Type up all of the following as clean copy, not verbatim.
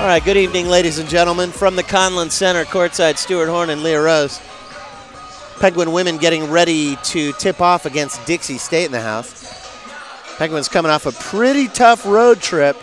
All right, good evening, ladies and gentlemen. From the Conlon Center, courtside, Stuart Horn and Leah Rose. Penguin women getting ready to tip off against Dixie State in the house. Penguins coming off a pretty tough road trip.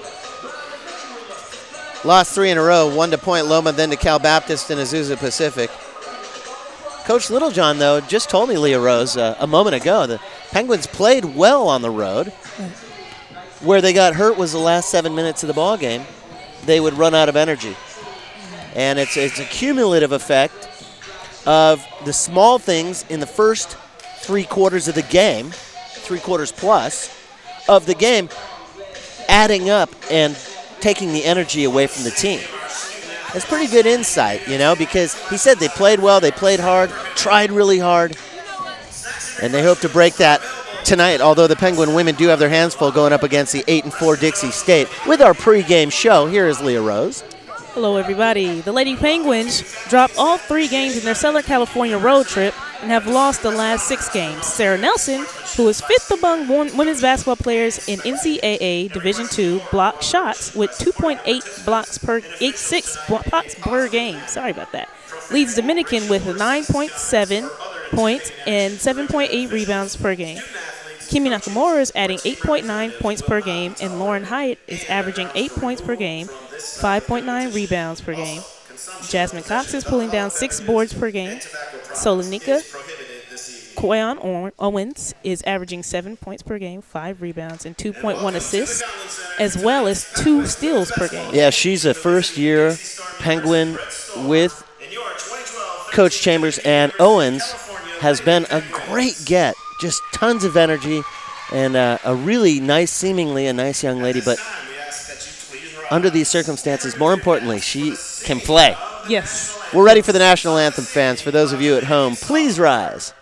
Lost 3 in a row, 1 to Point Loma, then to Cal Baptist and Azusa Pacific. Coach Littlejohn, though, just told me, Leah Rose, a moment ago, the Penguins played well on the road. Where they got hurt was the last 7 minutes of the ball game. They would run out of energy. And it's a cumulative effect of the small things in the first 3 quarters of the game, 3 quarters plus of the game, adding up and taking the energy away from the team. It's pretty good insight, because he said they played well, they played hard, tried really hard, and they hope to break that tonight, although the Penguin women do have their hands full going up against the 8-4 Dixie State. With our pregame show, here is Leah Rose. Hello, everybody. The Lady Penguins dropped all 3 games in their Southern California road trip and have lost the last 6 games. Sarah Nelson, who is 5th among women's basketball players in NCAA Division II block shots with 2.8 blocks per 8.6 blocks per game. Sorry about that. Leads Dominican with 9.7 points and 7.8 rebounds per game. Kimi Nakamura is adding 8.9 points per game, and Lauren Hyatt is averaging 8 points per game, 5.9 rebounds per game. Jasmine Cox is pulling down 6 boards per game. Solonika Koyan Owens is averaging 7 points per game, 5 rebounds, and 2.1 assists, as well as 2 steals per game. Yeah, she's a first-year Penguin with Coach Chambers, and Owens has been a great get. Just tons of energy and a really nice, seemingly a nice young lady, but under these circumstances, more importantly, she can play. Yes. We're ready for the national anthem, fans. For those of you at home, please rise.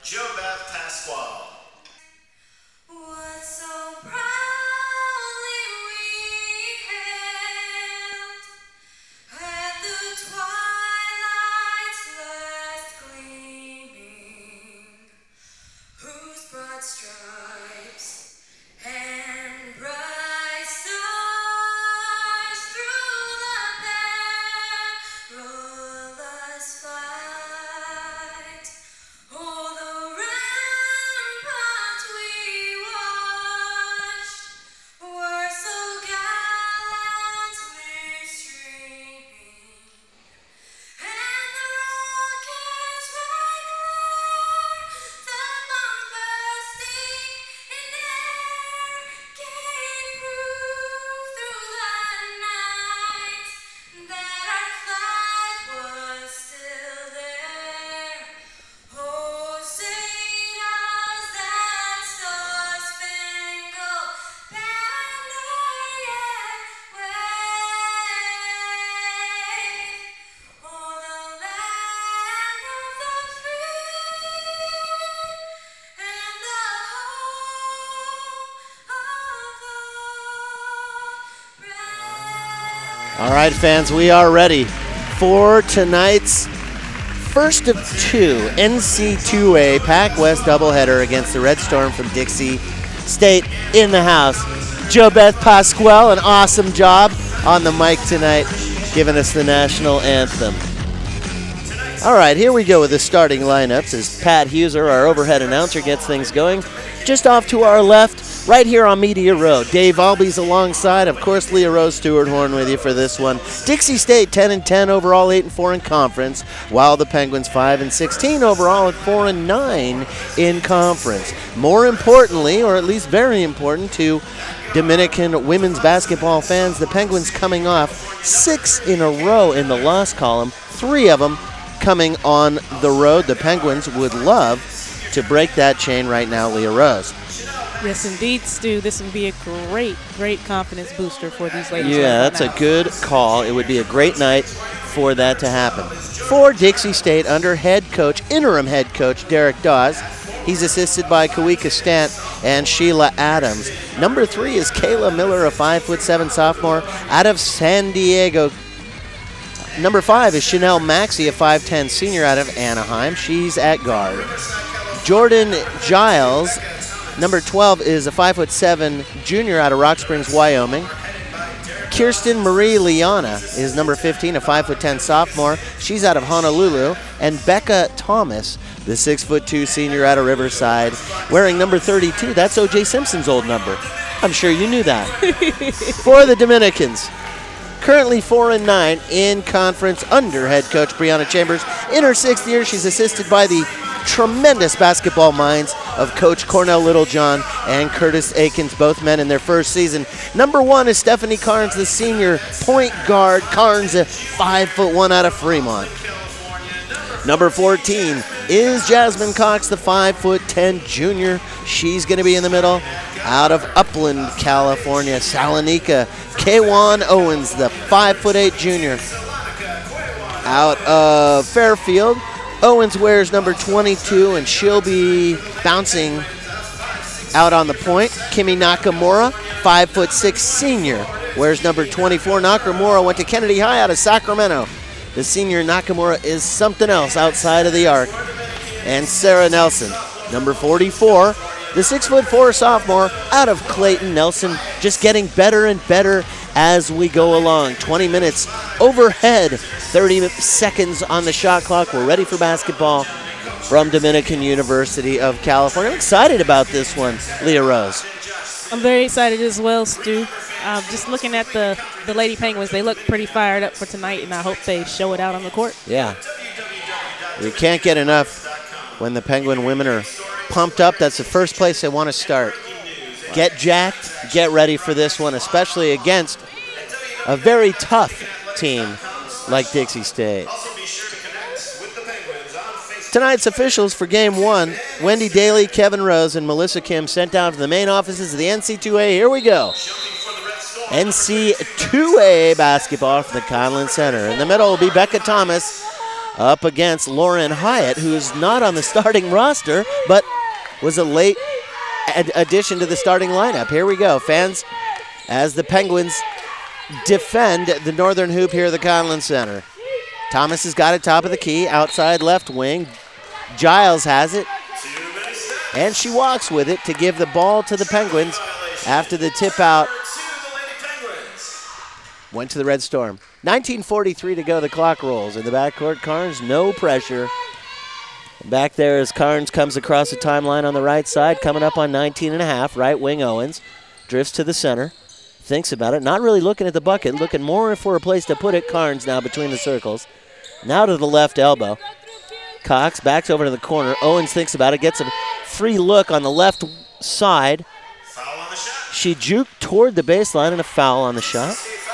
All right, fans, we are ready for tonight's first of 2 NC2A Pac West doubleheader against the Red Storm from Dixie State in the house. JoBeth Pasquale, an awesome job on the mic tonight, giving us the national anthem. All right, here we go with the starting lineups as Pat Huser, our overhead announcer, gets things going. Just off to our left, right here on Media Row, Dave Albies alongside, of course, Leah Rose, Stuart Horn with you for this one. Dixie State 10-10 overall, 8-4 in conference, while the Penguins 5-16 overall at 4-9 in conference. More importantly, or at least very important to Dominican women's basketball fans, the Penguins coming off 6 in a row in the loss column, 3 of them coming on the road. The Penguins would love to break that chain right now, Leah Rose. Yes, indeed, Stu. This would be a great confidence booster for these ladies. Yeah, that's a good call. It would be a great night for that to happen. For Dixie State, under interim head coach Derek Dawes, he's assisted by Kawika Stant and Sheila Adams. Number 3 is Kayla Miller, a 5'7" sophomore out of San Diego. Number 5 is Chanel Maxey, a 5'10" senior out of Anaheim. She's at guard. Jordan Giles, number 12, is a 5'7" junior out of Rock Springs, Wyoming. Kirsten Marie Liana is number 15, a 5'10" sophomore. She's out of Honolulu. And Becca Thomas, the 6'2" senior out of Riverside, wearing number 32. That's O.J. Simpson's old number. I'm sure you knew that. For the Dominicans, currently 4-9 in conference under head coach Brianna Chambers. In her 6th year, she's assisted by the tremendous basketball minds of Coach Cornell Littlejohn and Curtis Akins, both men in their first season. Number 1 is Stephanie Carnes, the senior point guard. Carnes, a 5'1" out of Fremont. Number 14 is Jasmine Cox, the 5'10" junior. She's going to be in the middle. Out of Upland, California, Salonika, Kwan Owens, the 5'8" junior. Out of Fairfield, Owens wears number 22, and she'll be bouncing out on the point. Kimi Nakamura, 5'6" senior, wears number 24. Nakamura went to Kennedy High out of Sacramento. The senior Nakamura is something else outside of the arc. And Sarah Nelson, number 44, the 6'4" sophomore out of Clayton. Nelson just getting better and better as we go along. 20 minutes overhead, 30 seconds on the shot clock. We're ready for basketball from Dominican University of California. I'm excited about this one, Leah Rose. I'm very excited as well, Stu. Just looking at the Lady Penguins, they look pretty fired up for tonight, and I hope they show it out on the court. Yeah. You can't get enough when the Penguin women are pumped up. That's the first place they want to start. Get jacked, get ready for this one, especially against a very tough team like Dixie State. Tonight's officials for Game 1, Wendy Daly, Kevin Rose, and Melissa Kim, sent down to the main offices of the NC2A. Here we go. NC2A basketball from the Conlin Center. In the middle will be Becca Thomas up against Lauren Hyatt, who's not on the starting roster, but was a late addition to the starting lineup. Here we go, fans, as the Penguins defend the northern hoop here at the Conlin Center. Thomas has got it top of the key, outside left wing. Giles has it, and she walks with it to give the ball to the Penguins after the tip out went to the Red Storm. 19:43 to go, the clock rolls. In the backcourt, Carnes, no pressure. Back there as Carnes comes across the timeline on the right side, coming up on 19.5, right wing Owens. Drifts to the center, thinks about it, not really looking at the bucket, looking more for a place to put it. Carnes now between the circles. Now to the left elbow. Cox backs over to the corner. Owens thinks about it, gets a free look on the left side. She juked toward the baseline and a foul on the shot.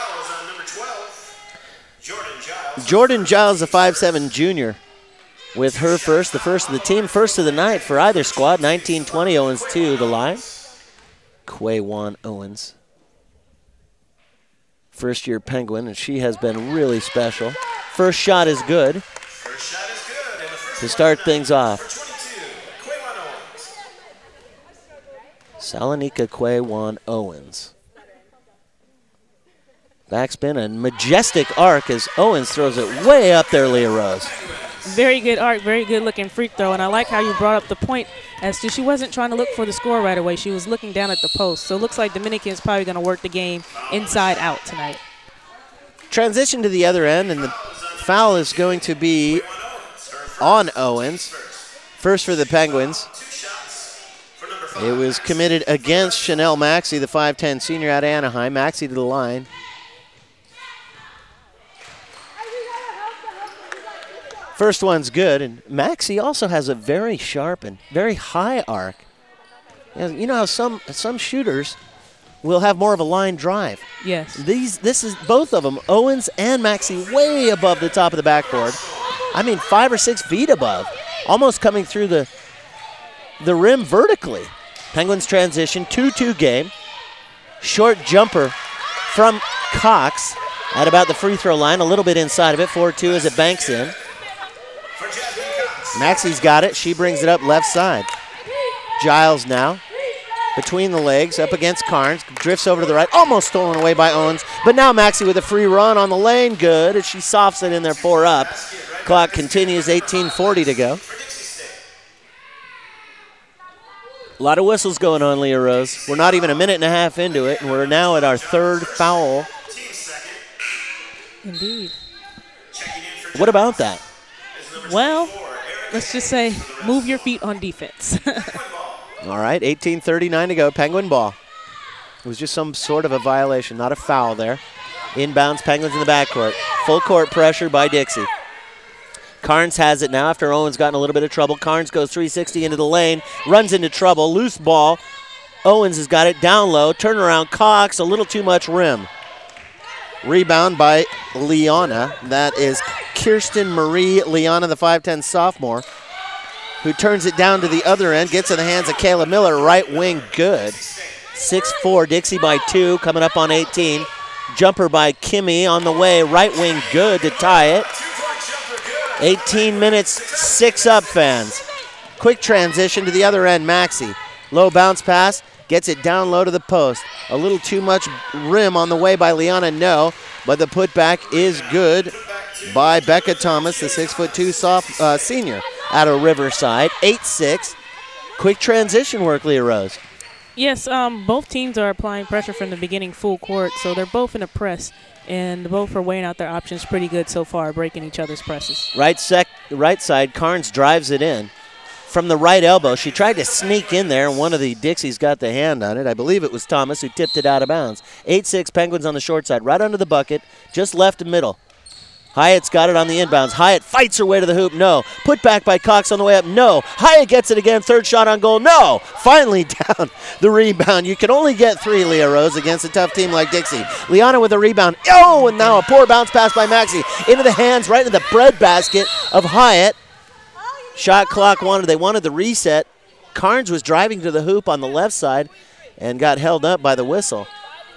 Jordan Giles, a 5'7" junior, with her first, the first of the team, first of the night for either squad. 19-20, Owens to the line. Kwan Owens, first-year Penguin, and she has been really special. First shot is good to start things off. Salonika Kwan Owens. Backspin and majestic arc as Owens throws it way up there, Leah Rose. Very good arc, very good looking free throw, and I like how you brought up the point as to she wasn't trying to look for the score right away. She was looking down at the post. So it looks like Dominican's probably going to work the game inside out tonight. Transition to the other end, and the foul is going to be on Owens. First for the Penguins. It was committed against Chanel Maxey, the 5'10" senior out of Anaheim. Maxey to the line. First one's good, and Maxey also has a very sharp and very high arc. You know how some shooters will have more of a line drive. Yes. This is both of them, Owens and Maxey, way above the top of the backboard. I mean, 5 or 6 feet above, almost coming through the rim vertically. Penguins transition, 2-2 game. Short jumper from Cox at about the free throw line, a little bit inside of it. 4-2 as it banks in. Maxey's got it. She brings it up left side. Giles now between the legs up against Carnes. Drifts over to the right. Almost stolen away by Owens. But now Maxey with a free run on the lane. Good as she softs it in there 4 up. Clock continues, 18:40 to go. A lot of whistles going on, Leah Rose. We're not even a minute and a half into it, and we're now at our third foul Indeed. What about that? Well, let's just say move your feet on defense. All right, 18:39 to go. Penguin ball. It was just some sort of a violation, not a foul there. Inbounds, Penguins in the backcourt. Full court pressure by Dixie. Carnes has it now after Owens got in a little bit of trouble. Carnes goes 360 into the lane, runs into trouble, loose ball. Owens has got it down low, turnaround Cox, a little too much rim. Rebound by Liana. That is Kirsten Marie Liana, the 5'10 sophomore, who turns it down to the other end, gets in the hands of Kayla Miller, right wing good. 6'4", Dixie by 2, coming up on 18. Jumper by Kimmy on the way, right wing good to tie it. 18 minutes, 6 up, fans. Quick transition to the other end, Maxey. Low bounce pass, gets it down low to the post. A little too much rim on the way by Liana, no, but the putback is good by Becca Thomas, the 6'2" senior out of Riverside. 8-6. Quick transition work, Leah Rose. Yes, both teams are applying pressure from the beginning full court, so they're both in a press, and both are weighing out their options pretty good so far, breaking each other's presses. Right side, Carnes drives it in. From the right elbow, she tried to sneak in there, and one of the Dixies got the hand on it. I believe it was Thomas who tipped it out of bounds. 8-6, Penguins on the short side, right under the bucket, just left and middle. Hyatt's got it on the inbounds. Hyatt fights her way to the hoop. No. Put back by Cox on the way up. No. Hyatt gets it again. Third shot on goal. No. Finally down the rebound. You can only get 3, Leah Rose, against a tough team like Dixie. Liana with a rebound. Oh, and now a poor bounce pass by Maxey. Into the hands, right into the breadbasket of Hyatt. Shot clock they wanted the reset. Carnes was driving to the hoop on the left side and got held up by the whistle.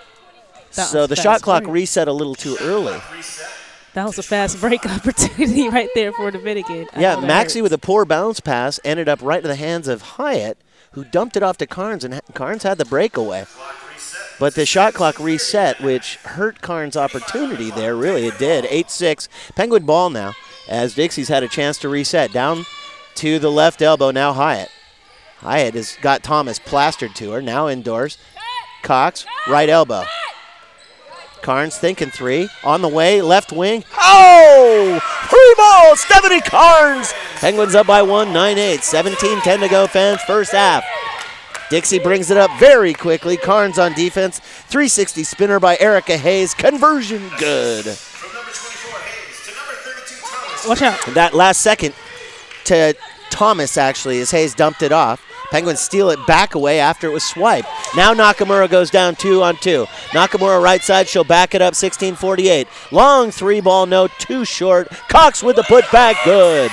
So the shot clock reset a little too early. That was a fast break opportunity right there for Dominican. Yeah, Maxey with a poor bounce pass ended up right into the hands of Hyatt, who dumped it off to Carnes, and Carnes had the breakaway. But the shot clock reset, which hurt Carnes' opportunity there. Really, it did. 8-6. Penguin ball now, as Dixie's had a chance to reset. Down to the left elbow, now Hyatt. Hyatt has got Thomas plastered to her, now indoors. Cox, right elbow. Carnes thinking 3. On the way, left wing. Oh! Free ball! Stephanie Carnes! Penguins up by 1, 9-8. 17-10 to go, fans, first half. Dixie brings it up very quickly. Carnes on defense. 360 spinner by Erica Hayes. Conversion good. Watch out. That last second to Thomas, actually, as Hayes dumped it off. Penguins steal it back away after it was swiped. Now Nakamura goes down 2-on-2. Nakamura right side, she'll back it up, 16:48. Long 3 ball, no, too short. Cox with the putback, good.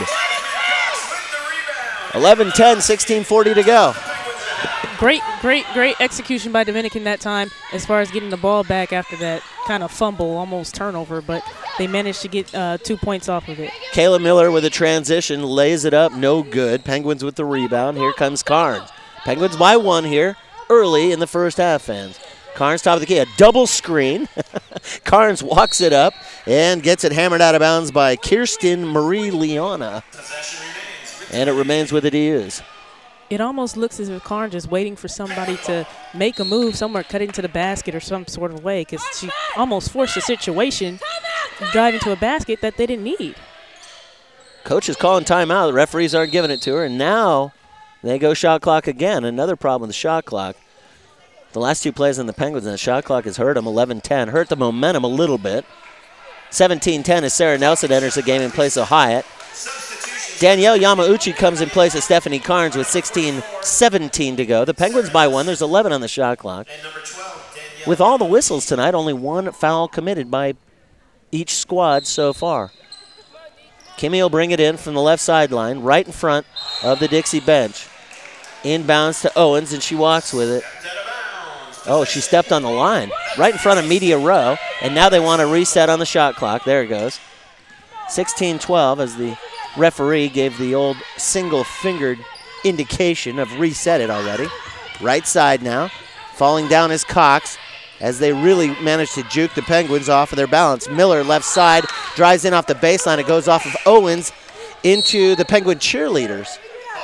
11-10, 16:40 to go. Great execution by Dominican that time as far as getting the ball back after that kind of fumble, almost turnover, but they managed to get 2 points off of it. Kayla Miller with a transition, lays it up, no good. Penguins with the rebound. Here comes Carnes. Penguins by 1 here early in the first half, fans. Carnes top of the key, a double screen. Carnes walks it up and gets it hammered out of bounds by Kirsten Marie Liana. And it remains with the DUs. It almost looks as if Carnes is waiting for somebody to make a move somewhere, cut into the basket or some sort of way, because she almost forced a situation, drive into a basket that they didn't need. Coach is calling timeout. The referees aren't giving it to her, and now they go shot clock again. Another problem with the shot clock. The last 2 plays on the Penguins, and the shot clock has hurt them, 11-10. Hurt the momentum a little bit. 17-10 as Sarah Nelson enters the game in place of Hyatt. Danielle Yamauchi comes in place of Stephanie Carnes with 16:17 to go. The Penguins by 1. There's 11 on the shot clock. With all the whistles tonight, only 1 foul committed by each squad so far. Kimmy will bring it in from the left sideline, right in front of the Dixie bench. Inbounds to Owens, and she walks with it. Oh, she stepped on the line, right in front of media row, and now they want to reset on the shot clock. There it goes. 16-12 as the referee gave the old single-fingered indication of reset it already. Right side now. Falling down is Cox as they really managed to juke the Penguins off of their balance. Miller left side, drives in off the baseline. It goes off of Owens into the Penguin cheerleaders.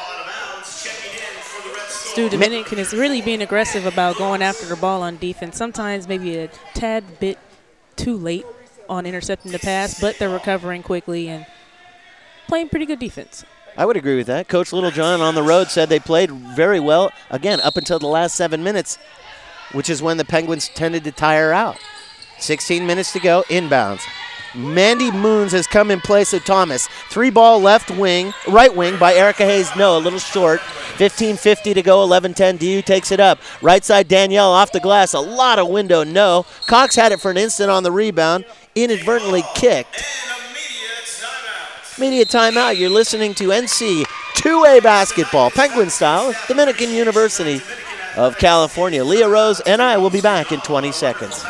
Stu, Dominican is really being aggressive about going after the ball on defense. Sometimes maybe a tad bit too late on intercepting the pass, but they're recovering quickly and playing pretty good defense. I would agree with that. Coach Littlejohn on the road said they played very well, again, up until the last 7 minutes, which is when the Penguins tended to tire out. 16 minutes to go, inbounds. Mandy Moons has come in place of Thomas. 3-ball right wing by Erica Hayes. No, a little short. 15:50 to go, 11:10. DU takes it up. Right side, Danielle off the glass. A lot of window, no. Cox had it for an instant on the rebound. Inadvertently kicked. Media timeout. You're listening to NC 2A basketball, Penguin style, Dominican University of California. Leah Rose and I will be back in 20 seconds.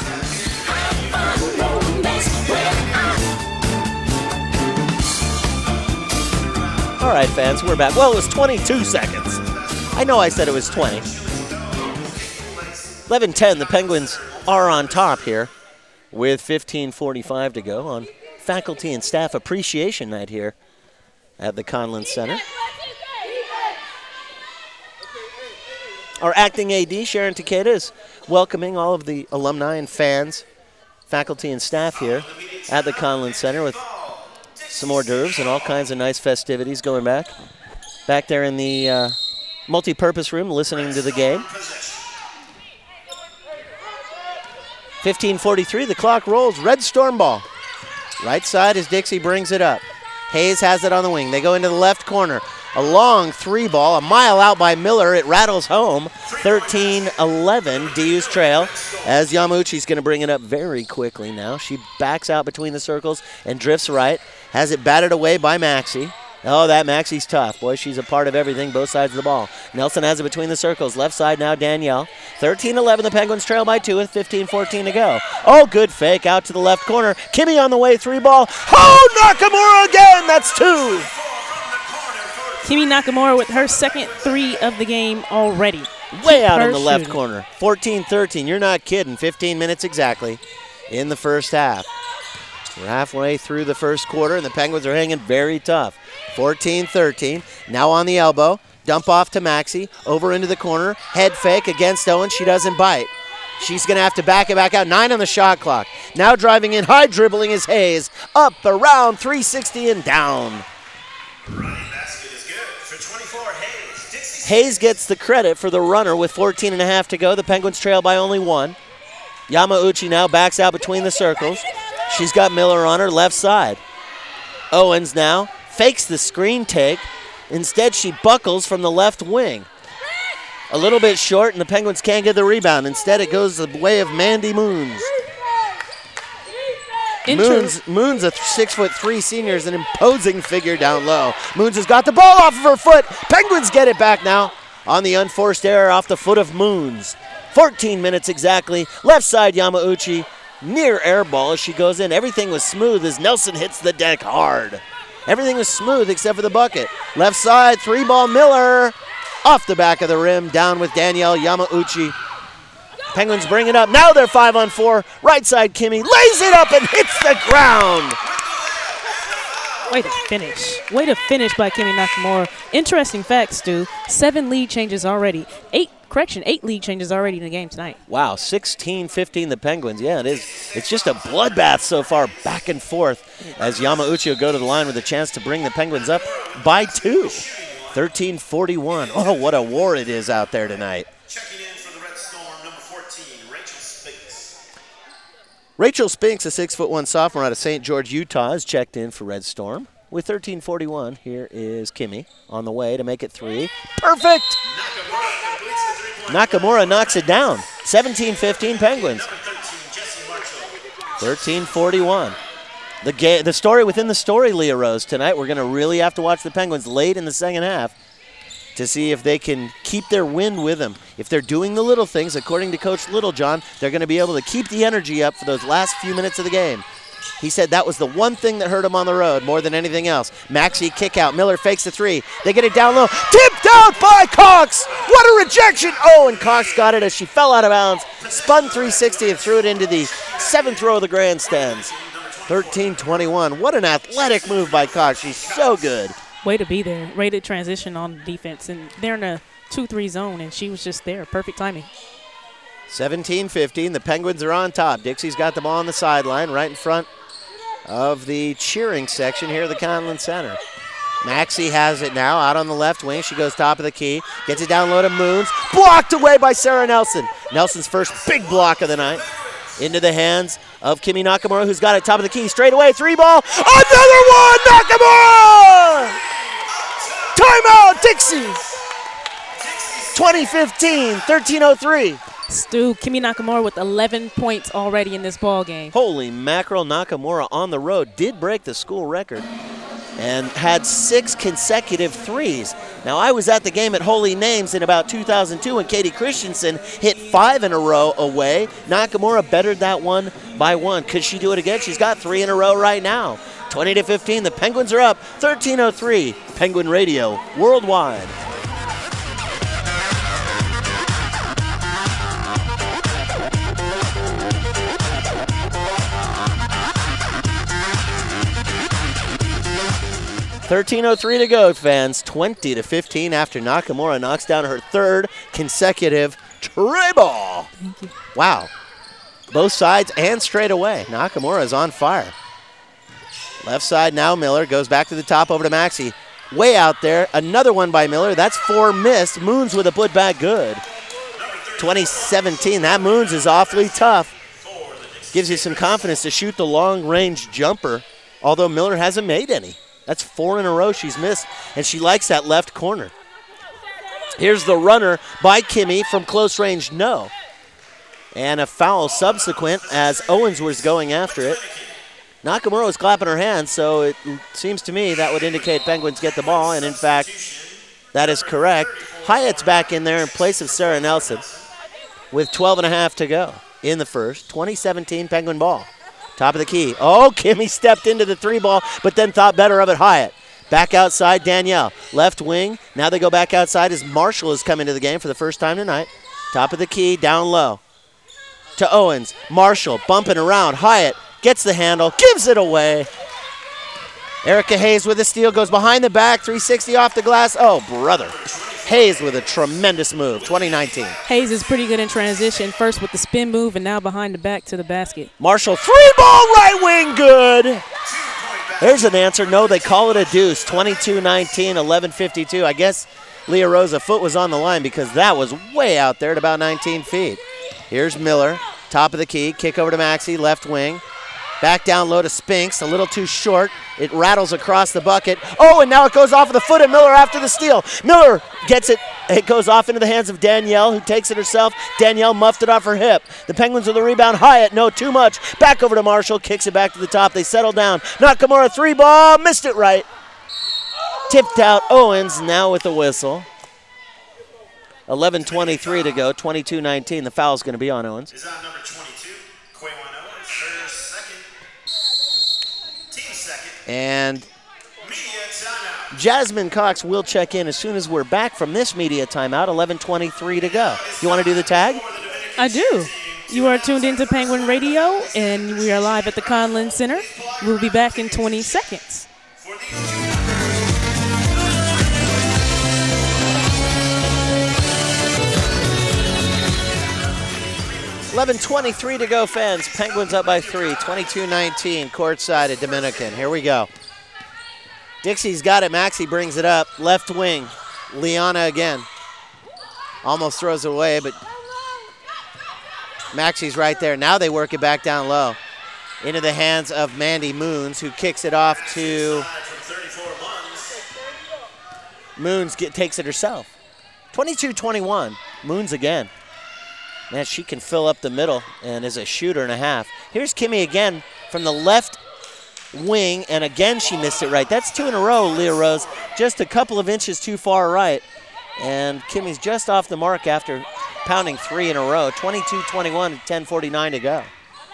All right, fans, we're back. Well, it was 22 seconds. I know I said it was 20. 11:10, the Penguins are on top here with 15:45 to go on Faculty and Staff Appreciation Night here at the Conlin Center. Our acting AD, Sharon Takeda, is welcoming all of the alumni and fans, faculty and staff here at the Conlin Center with some hors d'oeuvres and all kinds of nice festivities going back. Back there in the multi-purpose room listening to the game. 15:43, the clock rolls. Red Storm ball. Right side as Dixie brings it up. Hayes has it on the wing. They go into the left corner. A long 3-ball, a mile out by Miller. It rattles home. 13-11, DU's trail, as Yamauchi's going to bring it up very quickly now. She backs out between the circles and drifts right. Has it batted away by Maxie. Oh, that Maxie's tough. Boy, she's a part of everything, both sides of the ball. Nelson has it between the circles. Left side now, Danielle. 13-11, the Penguins trail by 2 with 15:14 to go. Oh, good fake out to the left corner. Kimmy on the way, 3-ball. Oh, Nakamura again. That's 2. Kimi Nakamura with her second 3 of the game already. Way out in the left corner. 14-13. You're not kidding. 15 minutes exactly in the first half. We're halfway through the first quarter, and the Penguins are hanging very tough. 14-13. Now on the elbow. Dump off to Maxie. Over into the corner. Head fake against Owen. She doesn't bite. She's going to have to back it back out. 9 on the shot clock. Now driving in. High dribbling is Hayes. Up, around, 360 and down. Hayes gets the credit for the runner with 14.5 to go. The Penguins trail by only 1. Yamauchi now backs out between the circles. She's got Miller on her left side. Owens now fakes the screen take. Instead, she buckles from the left wing. A little bit short, and the Penguins can't get the rebound. Instead, it goes the way of Mandy Moons. Moons, a 6'3" senior, is an imposing figure down low. Moons has got the ball off of her foot. Penguins get it back now on the unforced error off the foot of Moons. 14 minutes exactly. Left side, Yamauchi. Near air ball as she goes in. Everything was smooth as Nelson hits the deck hard. Everything was smooth except for the bucket. Left side, 3-ball Miller. Off the back of the rim, down with Danielle Yamauchi. Penguins bring it up. Now they're 5-on-4. Right side, Kimmy lays it up and hits the ground. Way to finish. Way to finish by Kimi Nakamura. Interesting fact, Stu. 7 lead changes already. 8 lead changes already in the game tonight. Wow, 16-15 the Penguins. Yeah, it is. It's just a bloodbath so far, back and forth, as Yamauchi will go to the line with a chance to bring the Penguins up by 2. 13-41. Oh, what a war it is out there tonight. Checking in for the Red Storm, number 14, Rachel Spinks. Rachel Spinks, a 6'1" sophomore out of St. George, Utah, is checked in for Red Storm. With 13:41, here is Kimmy on the way to make it 3. Perfect! Nakamura knocks it down. 17-15 Penguins. 13-41. The story within the story, Leah Rose, tonight. We're going to really have to watch the Penguins late in the second half to see if they can keep their wind with them. If they're doing the little things, according to Coach Littlejohn, they're going to be able to keep the energy up for those last few minutes of the game. He said that was the one thing that hurt him on the road more than anything else. Maxie kick out. Miller fakes the 3. They get it down low. Tipped out by Cox. What a rejection. Oh, and Cox got it as she fell out of bounds. Spun 360 and threw it into the 7th row of the grandstands. 13-21. What an athletic move by Cox. She's so good. Way to be there. Way to transition on defense. And they're in a 2-3 zone, and she was just there. Perfect timing. 17-15, the Penguins are on top. Dixie's got the ball on the sideline right in front of the cheering section here at the Conlin Center. Maxey has it now out on the left wing. She goes top of the key, gets it down low to Moons. Blocked away by Sarah Nelson. Nelson's first big block of the night. Into the hands of Kimi Nakamura, who's got it top of the key. Straight away, 3-ball. Another one, Nakamura! Timeout, Dixie! 2015, 13:03. Stu, Kimi Nakamura with 11 points already in this ball game. Holy mackerel, Nakamura on the road did break the school record and had 6 consecutive threes. Now, I was at the game at Holy Names in about 2002 when Katie Christensen hit 5 in a row away. Nakamura bettered that one by 1. Could she do it again? She's got 3 in a row right now. 20-15, the Penguins are up. 13:03, Penguin Radio Worldwide. .13:03 to go, fans. 20-15 after Nakamura knocks down her 3rd consecutive tray ball. Thank you. Wow. Both sides and straight away. Nakamura is on fire. Left side now, Miller goes back to the top over to Maxey. Way out there. Another one by Miller. That's 4 missed. Moons with a putback good. 2017. That Moons is awfully tough. Gives you some confidence to shoot the long-range jumper, although Miller hasn't made any. That's 4 in a row she's missed, and she likes that left corner. Here's the runner by Kimi from close range, no. And a foul subsequent as Owens was going after it. Nakamura was clapping her hands, so it seems to me that would indicate Penguins get the ball, and in fact, that is correct. Hyatt's back in there in place of Sarah Nelson with 12.5 to go in the first. 2017 Penguin ball. Top of the key. Oh, Kimi stepped into the 3-ball, but then thought better of it. Hyatt. Back outside, Danielle. Left wing. Now they go back outside as Marshall has come into the game for the first time tonight. Top of the key, down low. To Owens. Marshall bumping around. Hyatt gets the handle, gives it away. Erica Hayes with a steal, goes behind the back, 360 off the glass. Oh, brother. Hayes with a tremendous move, 2019. Hayes is pretty good in transition, first with the spin move and now behind the back to the basket. Marshall, 3-ball right wing, good. There's an answer. No, they call it a deuce, 22-19, 11:52. I guess Leah Rosa foot was on the line because that was way out there at about 19 feet. Here's Miller, top of the key, kick over to Maxey, left wing. Back down low to Spinks, a little too short. It rattles across the bucket. Oh, and now it goes off of the foot of Miller after the steal. Miller gets it. It goes off into the hands of Danielle, who takes it herself. Danielle muffed it off her hip. The Penguins with the rebound. Hyatt, no, too much. Back over to Marshall, kicks it back to the top. They settle down. Nakamura, 3-ball, missed it right. Tipped out Owens, now with the whistle. 11:23 to go, 22-19. The foul's going to be on Owens. Is on number 22, Quaywan Owens, her second, team second. And Media timeout. Jasmine Cox will check in as soon as we're back from this media timeout. 11:23 to go. You want to do the tag? I do. You are tuned into Penguin Radio, and we are live at the Conlin Center. We'll be back in 20 seconds. For the 11:23 to go, fans. Penguins up by 3, 22-19, courtside at Dominican. Here we go. Dixie's got it. Maxey brings it up. Left wing. Liana again. Almost throws it away, but Maxey's right there. Now they work it back down low. Into the hands of Mandy Moons, who kicks it off to Moons. Takes it herself. 22-21. Moons again. Man, she can fill up the middle and is a shooter and a half. Here's Kimi again from the left wing, and again she missed it right. That's 2 in a row, Leah Rose. Just a couple of inches too far right. And Kimi's just off the mark after pounding 3 in a row. 22-21, 10:49 to go.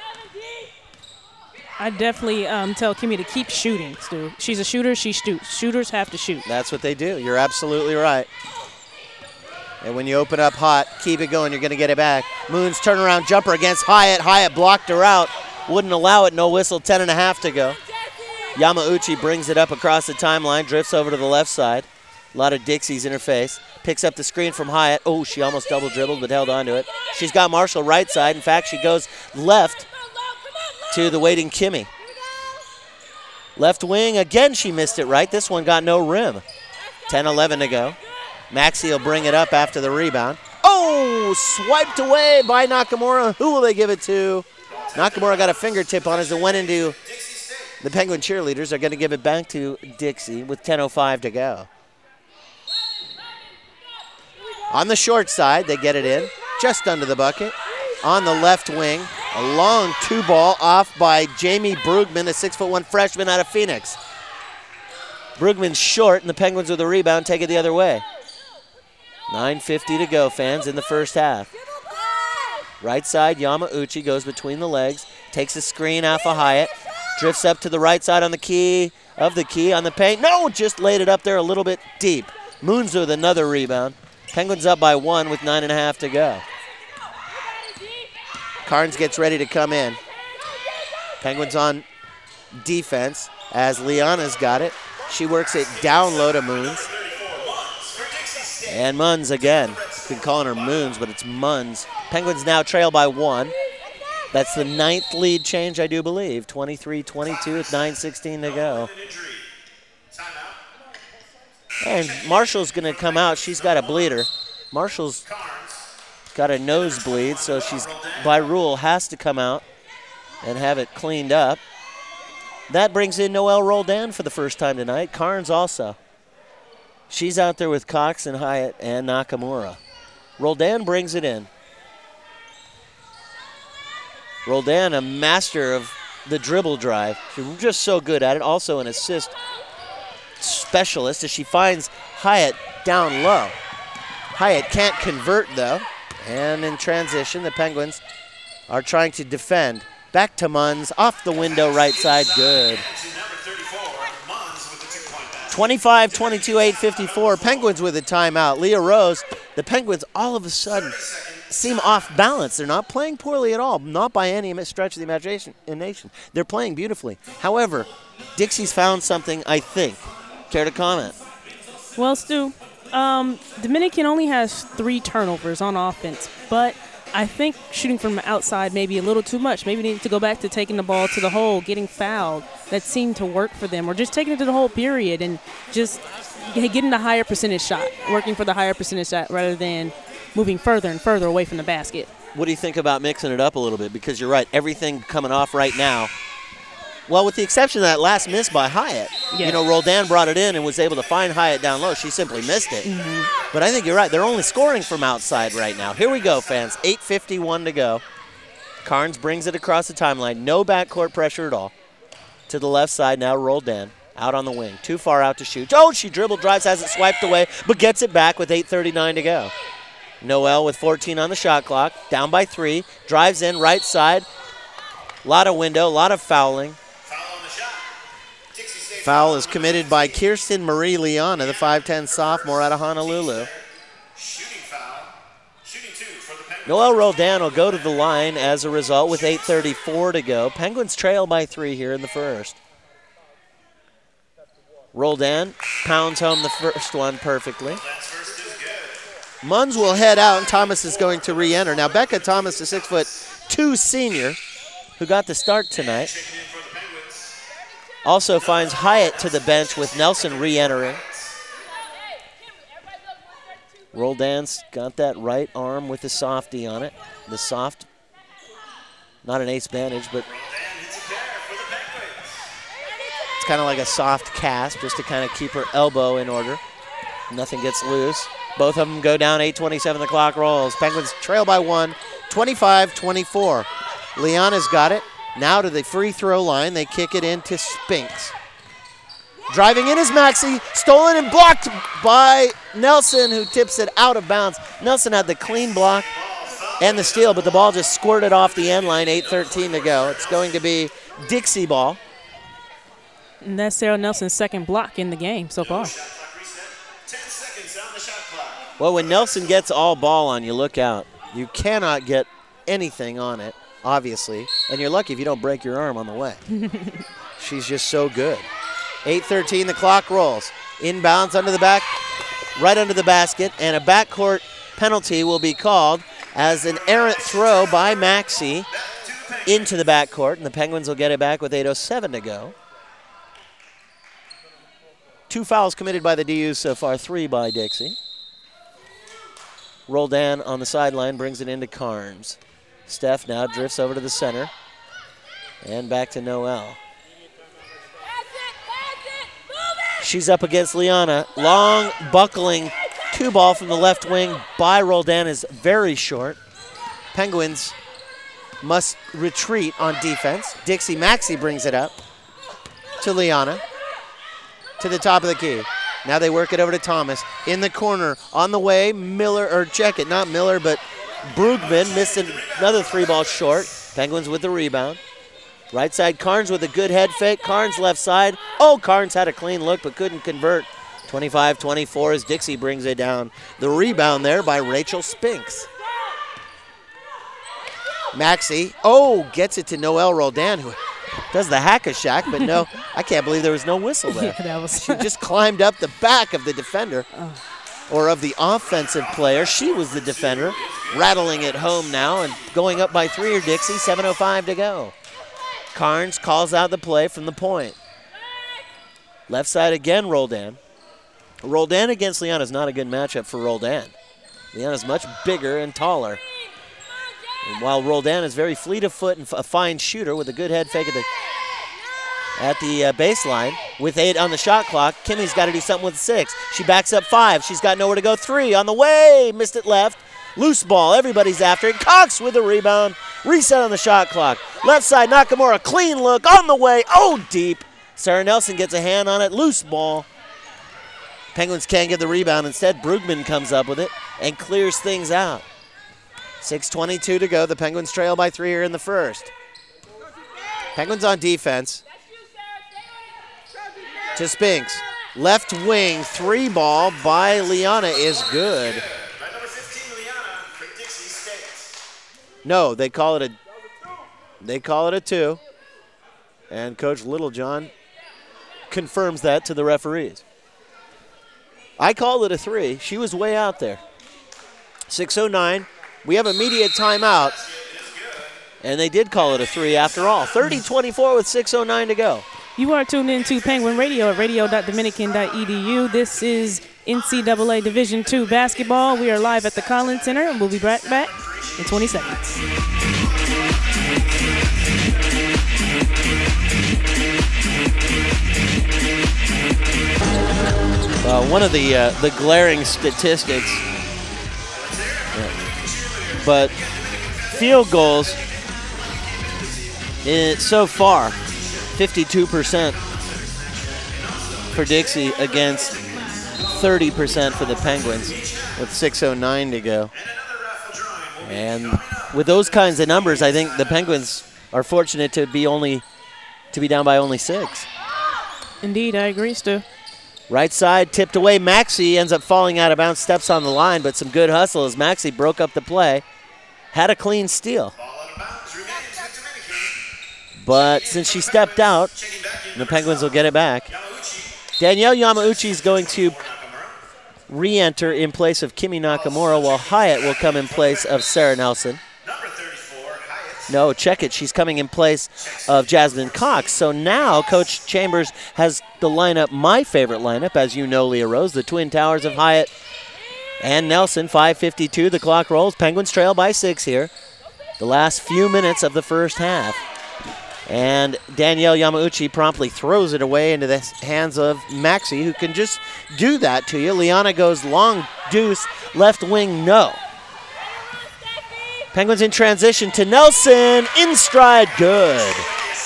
I definitely tell Kimi to keep shooting, Stu. She's a shooter, she shoots. Shooters have to shoot. That's what they do. You're absolutely right. And when you open up hot, keep it going, you're going to get it back. Moon's turnaround jumper against Hyatt. Hyatt blocked her out. Wouldn't allow it, no whistle, 10.5 to go. Yamauchi brings it up across the timeline, drifts over to the left side. A lot of Dixies in her face. Picks up the screen from Hyatt. Oh, she almost double dribbled but held on to it. She's got Marshall right side. In fact, she goes left to the waiting Kimmy. Left wing, again she missed it right. This one got no rim. 10-11 to go. Maxey will bring it up after the rebound. Oh, swiped away by Nakamura. Who will they give it to? Nakamura got a fingertip on it as it went into the Penguin cheerleaders. Are going to give it back to Dixie with 10:05 to go. On the short side, they get it in, just under the bucket. On the left wing, a long two-ball off by Jamie Brugman, a 6'1" freshman out of Phoenix. Brugman's short, and the Penguins with the rebound take it the other way. 9:50 to go, fans, in the first half. Right side, Yamauchi goes between the legs, takes a screen off of Hyatt, drifts up to the right side on the key on the paint. No, just laid it up there a little bit deep. Moons with another rebound. Penguins up by 1 with 9.5 to go. Carnes gets ready to come in. Penguins on defense as Liana's got it. She works it down low to Moons. And Munns again. Been calling her Moons, but it's Munns. Penguins now trail by 1. That's the 9th lead change, I do believe. 23-22 with 9:16 to go. And Marshall's going to come out. She's got a bleeder. Marshall's got a nosebleed, so she's, by rule, has to come out and have it cleaned up. That brings in Noelle Roldan for the first time tonight. Carnes also. She's out there with Cox and Hyatt and Nakamura. Roldan brings it in. Roldan, a master of the dribble drive. She's just so good at it. Also an assist specialist as she finds Hyatt down low. Hyatt can't convert, though. And in transition, the Penguins are trying to defend. Back to Munns, off the window, right side, good. 25-22, 8:54. Penguins with a timeout. Leah Rose, the Penguins all of a sudden seem off balance. They're not playing poorly at all, not by any stretch of the imagination. They're playing beautifully. However, Dixie's found something, I think. Care to comment? Well, Stu, Dominican only has 3 turnovers on offense, but I think shooting from outside may be a little too much. Maybe they need to go back to taking the ball to the hole, getting fouled. That seemed to work for them, or just taking it to the whole period and just getting the higher percentage shot, working for the higher percentage shot rather than moving further and further away from the basket. What do you think about mixing it up a little bit? Because you're right, everything coming off right now. Well, with the exception of that last miss by Hyatt. Yeah. You know, Roldan brought it in and was able to find Hyatt down low. She simply missed it. Mm-hmm. But I think you're right. They're only scoring from outside right now. Here we go, fans. 8:51 to go. Carnes brings it across the timeline. No backcourt pressure at all. To the left side now, Roldan out on the wing. Too far out to shoot. Oh, she dribble drives, has it swiped away, but gets it back with 8:39 to go. Noelle with 14 on the shot clock. Down by 3. Drives in right side. A lot of window, a lot of fouling. Foul is committed by Kirsten Marie Liana, the 5'10 sophomore out of Honolulu. Noelle Roldan will go to the line as a result with 8:34 to go. Penguins trail by 3 here in the first. Roldan pounds home the first one perfectly. Munns will head out, and Thomas is going to re-enter. Now, Becca Thomas, the 6'2" senior, who got the start tonight, also finds Hyatt to the bench with Nelson re-entering. Roldan's got that right arm with the softie on it. The soft, not an ace bandage, but it's kind of like a soft cast just to kind of keep her elbow in order. Nothing gets loose. Both of them go down, 8:27, the clock rolls. Penguins trail by 1, 25-24. Liana's got it. Now to the free throw line. They kick it into Spinks. Driving in is Maxey. Stolen and blocked by Nelson, who tips it out of bounds. Nelson had the clean block and the steal, but the ball just squirted off the end line, 8:13 to go. It's going to be Dixie ball. And that's Sarah Nelson's second block in the game so far. Well, when Nelson gets all ball on you, look out. You cannot get anything on it, obviously, and you're lucky if you don't break your arm on the way. She's just so good. 8:13, the clock rolls. Inbounds under the back right under the basket, and a backcourt penalty will be called as an errant throw by Maxey into the backcourt, and the Penguins will get it back with 8:07 to go. 2 fouls committed by the DUs so far, 3 by Dixie. Roldan on the sideline brings it into Carnes. Steph now drifts over to the center and back to Noel. She's up against Liana. Long buckling 2-ball from the left wing by Roldan is very short. Penguins must retreat on defense. Dixie Maxey brings it up to Liana, to the top of the key. Now they work it over to Thomas. In the corner, on the way, Miller, or check it, not Miller, but Brugman missed another 3-ball short. Penguins with the rebound. Right side, Carnes with a good head fake. Carnes left side. Oh, Carnes had a clean look but couldn't convert. 25-24 as Dixie brings it down. The rebound there by Rachel Spinks. Maxey, gets it to Noel Roldan, who does the hack-a-shack, but no, I can't believe there was no whistle there. Yeah, she just climbed up the back of the defender, or of the offensive player. She was the defender, rattling it home now and going up by 3 or Dixie, 7:05 to go. Carnes calls out the play from the point. Left side again, Roldan. Roldan against Liana is not a good matchup for Roldan. Liana's much bigger and taller. And while Roldan is very fleet of foot and a fine shooter with a good head fake at the baseline, with 8 on the shot clock, Kimmy's got to do something with 6. She backs up 5. She's got nowhere to go. 3 on the way. Missed it left. Loose ball. Everybody's after it. Cox with the rebound. Reset on the shot clock. Left side, Nakamura. Clean look on the way. Oh, deep. Sarah Nelson gets a hand on it. Loose ball. Penguins can't get the rebound. Instead, Brugman comes up with it and clears things out. 6:22 to go. The Penguins trail by 3 here in the first. Penguins on defense. To Spinks. Left wing 3-ball by Liana is good. By number 15, Liana for Dixie State. No, they call it a 2. And Coach Littlejohn confirms that to the referees. I called it a 3. She was way out there. 6:09. We have immediate timeout. And they did call it a 3 after all. 30-24 with 6:09 to go. You are tuned in to Penguin Radio at radio.dominican.edu. This is NCAA Division II basketball. We are live at the Collins Center, and we'll be right back in 20 seconds. One of the glaring statistics, but field goals so far, 52% for Dixie against 30% for the Penguins with 6:09 to go. And with those kinds of numbers, I think the Penguins are fortunate to be down by only 6. Indeed, I agree, Stu. Right side, tipped away. Maxey ends up falling out of bounds, steps on the line, but some good hustle as Maxey broke up the play. Had a clean steal. But since she stepped out, the Penguins will get it back. Danielle Yamauchi is going to re-enter in place of Kimi Nakamura, while Hyatt will come in place of Sarah Nelson. No, check it. She's coming in place of Jasmine Cox. So now Coach Chambers has the lineup, my favorite lineup, as you know, Leah Rose, the Twin Towers of Hyatt and Nelson. 5:52, the clock rolls. Penguins trail by 6 here. The last few minutes of the first half. And Danielle Yamauchi promptly throws it away into the hands of Maxey, who can just do that to you. Liana goes long deuce, left wing, no. Penguins in transition to Nelson, in stride, good.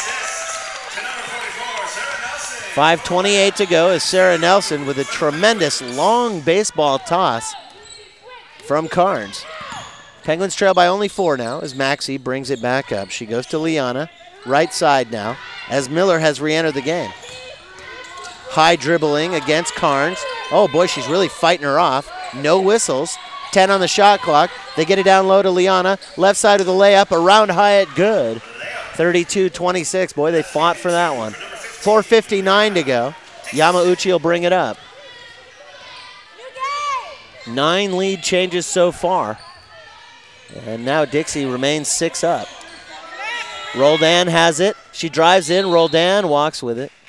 5:28 to go as Sarah Nelson with a tremendous long baseball toss from Carnes. Penguins trail by only 4 now as Maxey brings it back up. She goes to Liana, right side now, as Miller has re-entered the game. High dribbling against Carnes. Oh boy, she's really fighting her off. No whistles. 10 on the shot clock. They get it down low to Liana. Left side of the layup, around Hyatt, good. 32-26. Boy, they fought for that one. 4:59 to go. Yamauchi will bring it up. 9 lead changes so far. And now Dixie remains 6 up. Roldan has it. She drives in. Roldan walks with it.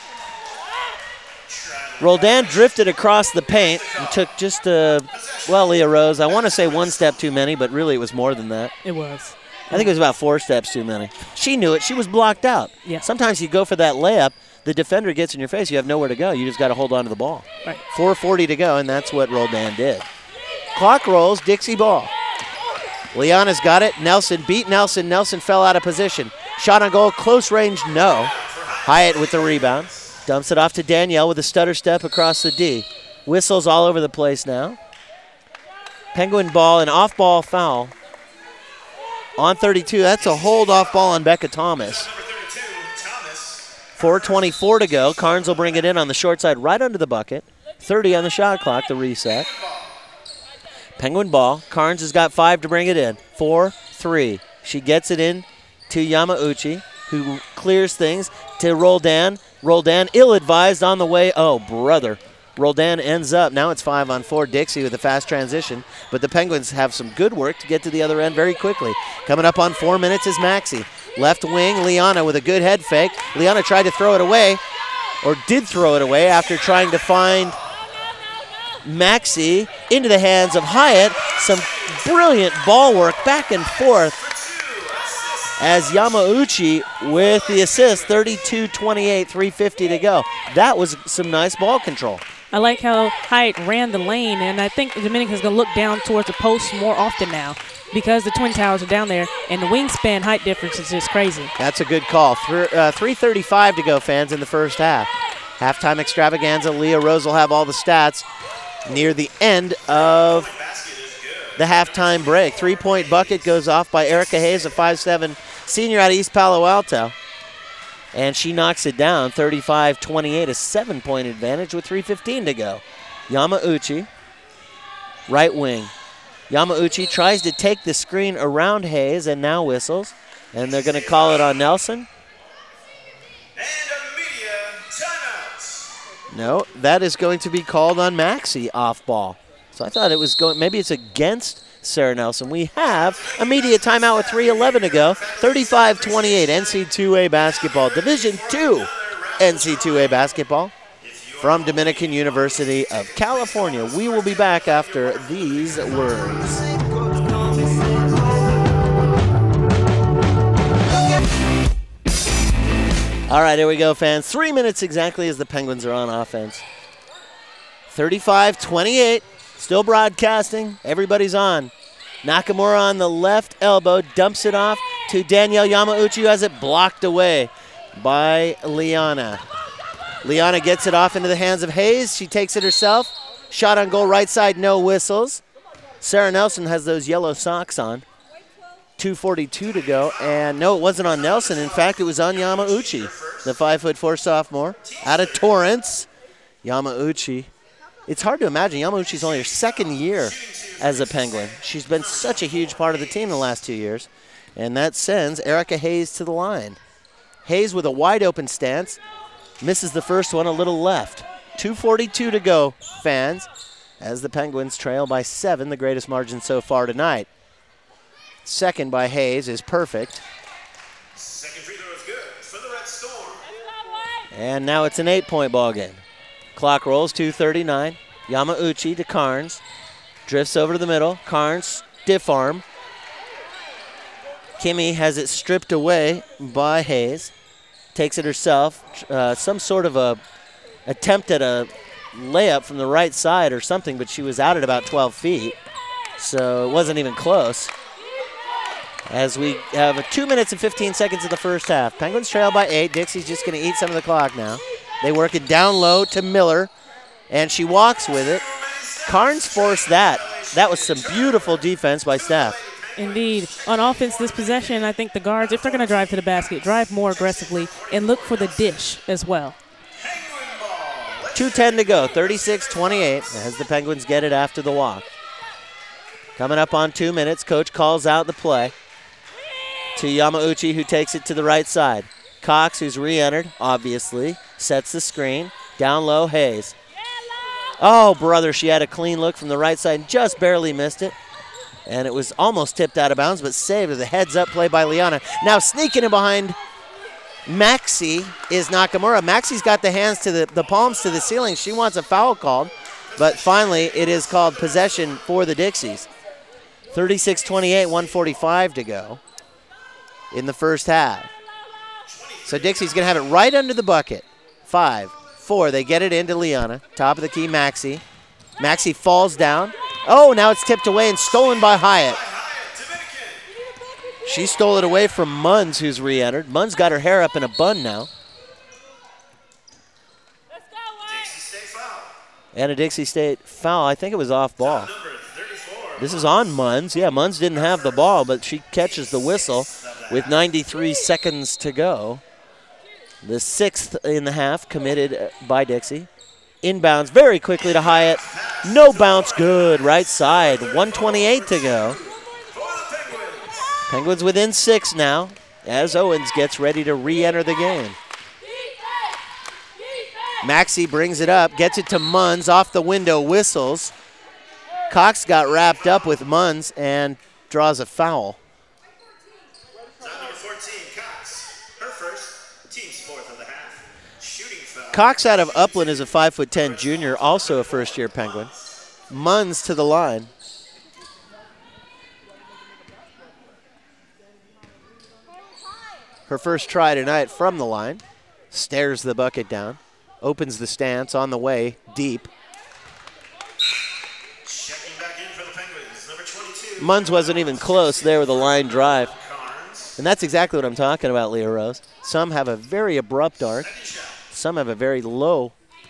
Roldan drifted across the paint and took just Leah Rose, I want to say 1 step too many, but really it was more than that. It was. I think it was about 4 steps too many. She knew it. She was blocked out. Yeah. Sometimes you go for that layup, the defender gets in your face, you have nowhere to go. You just got to hold on to the ball. Right. 4:40 to go, and that's what Roldan did. Clock rolls, Dixie ball. Liana's got it. Nelson beat Nelson. Nelson fell out of position. Shot on goal, close range, no. Hyatt with the rebound. Dumps it off to Danielle with a stutter step across the D. Whistles all over the place now. Penguin ball, an off-ball foul. On 32, that's a hold off ball on Becca Thomas. 4:24 to go. Carnes will bring it in on the short side right under the bucket. 30 on the shot clock, the reset. Penguin ball. Carnes has got 5 to bring it in. 4-3. She gets it in to Yamauchi, who clears things to Roldan. Roldan ill-advised on the way. Oh, brother. Roldan ends up. Now it's 5-on-4. Dixie with a fast transition. But the Penguins have some good work to get to the other end very quickly. Coming up on 4 minutes is Maxey. Left wing, Liana with a good head fake. Liana tried to throw it away, or did throw it away after trying to find Maxey into the hands of Hyatt. Some brilliant ball work back and forth as Yamauchi with the assist, 32-28, 3:50 to go. That was some nice ball control. I like how Hyatt ran the lane, and I think the Dominican's going to look down towards the post more often now because the Twin Towers are down there, and the wingspan height difference is just crazy. That's a good call. 3:35 to go, fans, in the first half. Halftime extravaganza. Leah Rose will have all the stats near the end of the halftime break. 3-point bucket goes off by Erica Hayes, a 5'7" senior out of East Palo Alto. And she knocks it down, 35-28, a 7-point advantage with 3:15 to go. Yamauchi, right wing. Yamauchi tries to take the screen around Hayes and now whistles. And they're going to call it on Nelson. And a media timeout. No, that is going to be called on Maxey off ball. So I thought it was going, maybe it's against Sarah Nelson. We have a media timeout with 3:11 to go. 35-28, NC2A basketball. Division II NC2A basketball from Dominican University of California. We will be back after these words. All right, here we go, fans. 3 minutes exactly as the Penguins are on offense. 35-28. Still broadcasting. Everybody's on. Nakamura on the left elbow. Dumps it off to Danielle Yamauchi, who has it blocked away by Liana. Liana gets it off into the hands of Hayes. She takes it herself. Shot on goal right side, no whistles. Sarah Nelson has those yellow socks on. 2:42 to go. And no, it wasn't on Nelson. In fact, it was on Yamauchi, the 5'4" sophomore out of Torrance. Yamauchi. It's hard to imagine. Yamauchi's only her second year as a Penguin. She's been such a huge part of the team the last 2 years. And that sends Erica Hayes to the line. Hayes with a wide open stance. Misses the first one a little left. 2:42 to go, fans, as the Penguins trail by 7, the greatest margin so far tonight. Second by Hayes is perfect. Second free throw is good for the Red Storm. And now it's an 8-point ball game. Clock rolls, 2:39. Yamauchi to Carnes. Drifts over to the middle. Carnes, stiff arm. Kimmy has it stripped away by Hayes. Takes it herself. Some sort of a attempt at a layup from the right side or something, but she was out at about 12 feet. So it wasn't even close. As we have 2 minutes and 15 seconds of the first half. Penguins trail by 8. Dixie's just going to eat some of the clock now. They work it down low to Miller, and she walks with it. Carnes forced that. That was some beautiful defense by Steph. Indeed. On offense, this possession, I think the guards, if they're going to drive to the basket, drive more aggressively and look for the dish as well. 2:10 to go, 36-28, as the Penguins get it after the walk. Coming up on 2 minutes, coach calls out the play to Yamauchi, who takes it to the right side. Cox, who's re-entered, obviously, sets the screen. Down low, Hayes. Oh, brother, she had a clean look from the right side and just barely missed it. And it was almost tipped out of bounds, but saved with a heads-up play by Liana. Now sneaking in behind Maxi is Nakamura. Maxi's got the hands to the palms to the ceiling. She wants a foul called, but finally it is called possession for the Dixies. 36-28, 1:45 to go in the first half. So Dixie's going to have it right under the bucket. 5, 4, they get it into Liana. Top of the key, Maxi. Maxi falls down. Oh, now it's tipped away and stolen by Hyatt. She stole it away from Munns, who's re-entered. Munns got her hair up in a bun now. And a Dixie State foul. I think it was off ball. This is on Munns. Yeah, Munns didn't have the ball, but she catches the whistle with 93 seconds to go. The 6th in the half committed by Dixie. Inbounds very quickly to Hyatt. No bounce, good. Right side, 1:28 to go. Penguins within 6 now as Owens gets ready to re-enter the game. Maxi brings it up, gets it to Munns, off the window, whistles. Cox got wrapped up with Munns and draws a foul. Number 14, Cox. Her first, team's 4th of the half. Shooting foul. Cox out of Upland is a 5'10" junior, also a first-year Penguin. Munns to the line. Her first try tonight from the line. Stares the bucket down. Opens the stance on the way, deep. Checking back in for the Penguins, number 22. Munns wasn't even close there with a line drive. And that's exactly what I'm talking about, Leah Rose. Some have a very abrupt arc. Some have a very low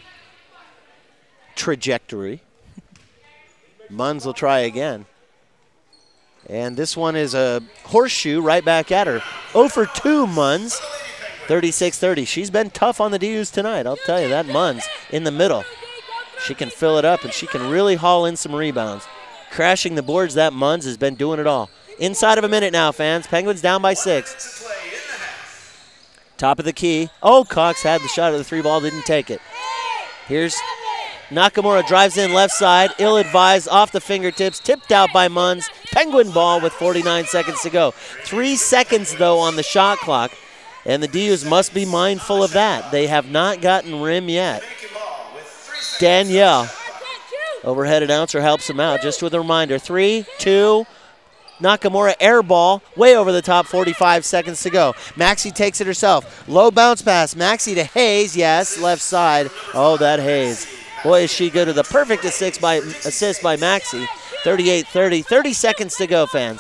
trajectory. Munns will try again. And this one is a horseshoe right back at her. 0 for 2, Munns. 36-30. She's been tough on the DUs tonight, I'll tell you that. Munns in the middle. She can fill it up, and she can really haul in some rebounds. Crashing the boards, that Munns has been doing it all. Inside of a minute now, fans. Penguins down by 6. Top of the key. Oh, Cox had the shot of the 3 ball, didn't take it. Here's Nakamura, drives in left side, ill-advised, off the fingertips, tipped out by Munns. Penguin ball with 49 seconds to go. 3 seconds, though, on the shot clock, and the DUs must be mindful of that. They have not gotten rim yet. Danielle, overhead announcer, helps him out. Just with a reminder, 3, 2, Nakamura air ball, way over the top, 45 seconds to go. Maxi takes it herself. Low bounce pass. Maxi to Hayes, yes, left side. Oh, that Hayes. Boy, is she good to the perfect assist by Maxi. 38-30, 30 seconds to go, fans.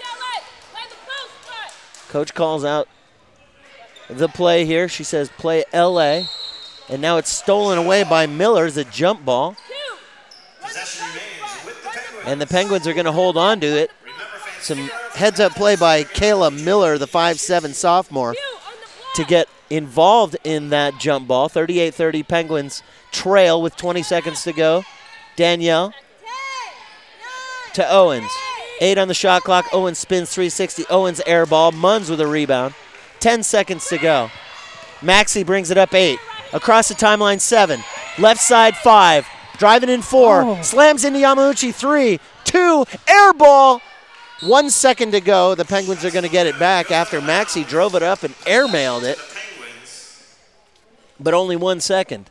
Coach calls out the play here. She says play LA. And now it's stolen away by Miller as a jump ball. And the Penguins are going to hold on to it. Some heads-up play by Kayla Miller, the 5'7" sophomore, to get involved in that jump ball. 38-30 Penguins trail with 20 seconds to go. Danielle to Owens. 8 on the shot clock. Owens spins 360. Owens air ball. Munns with a rebound. 10 seconds to go. Maxi brings it up 8. Across the timeline 7. Left side 5. Driving in 4. Oh. Slams into Yamauchi 3, 2. Air ball. 1 second to go. The Penguins are going to get it back after Maxi drove it up and airmailed it. But only 1 second.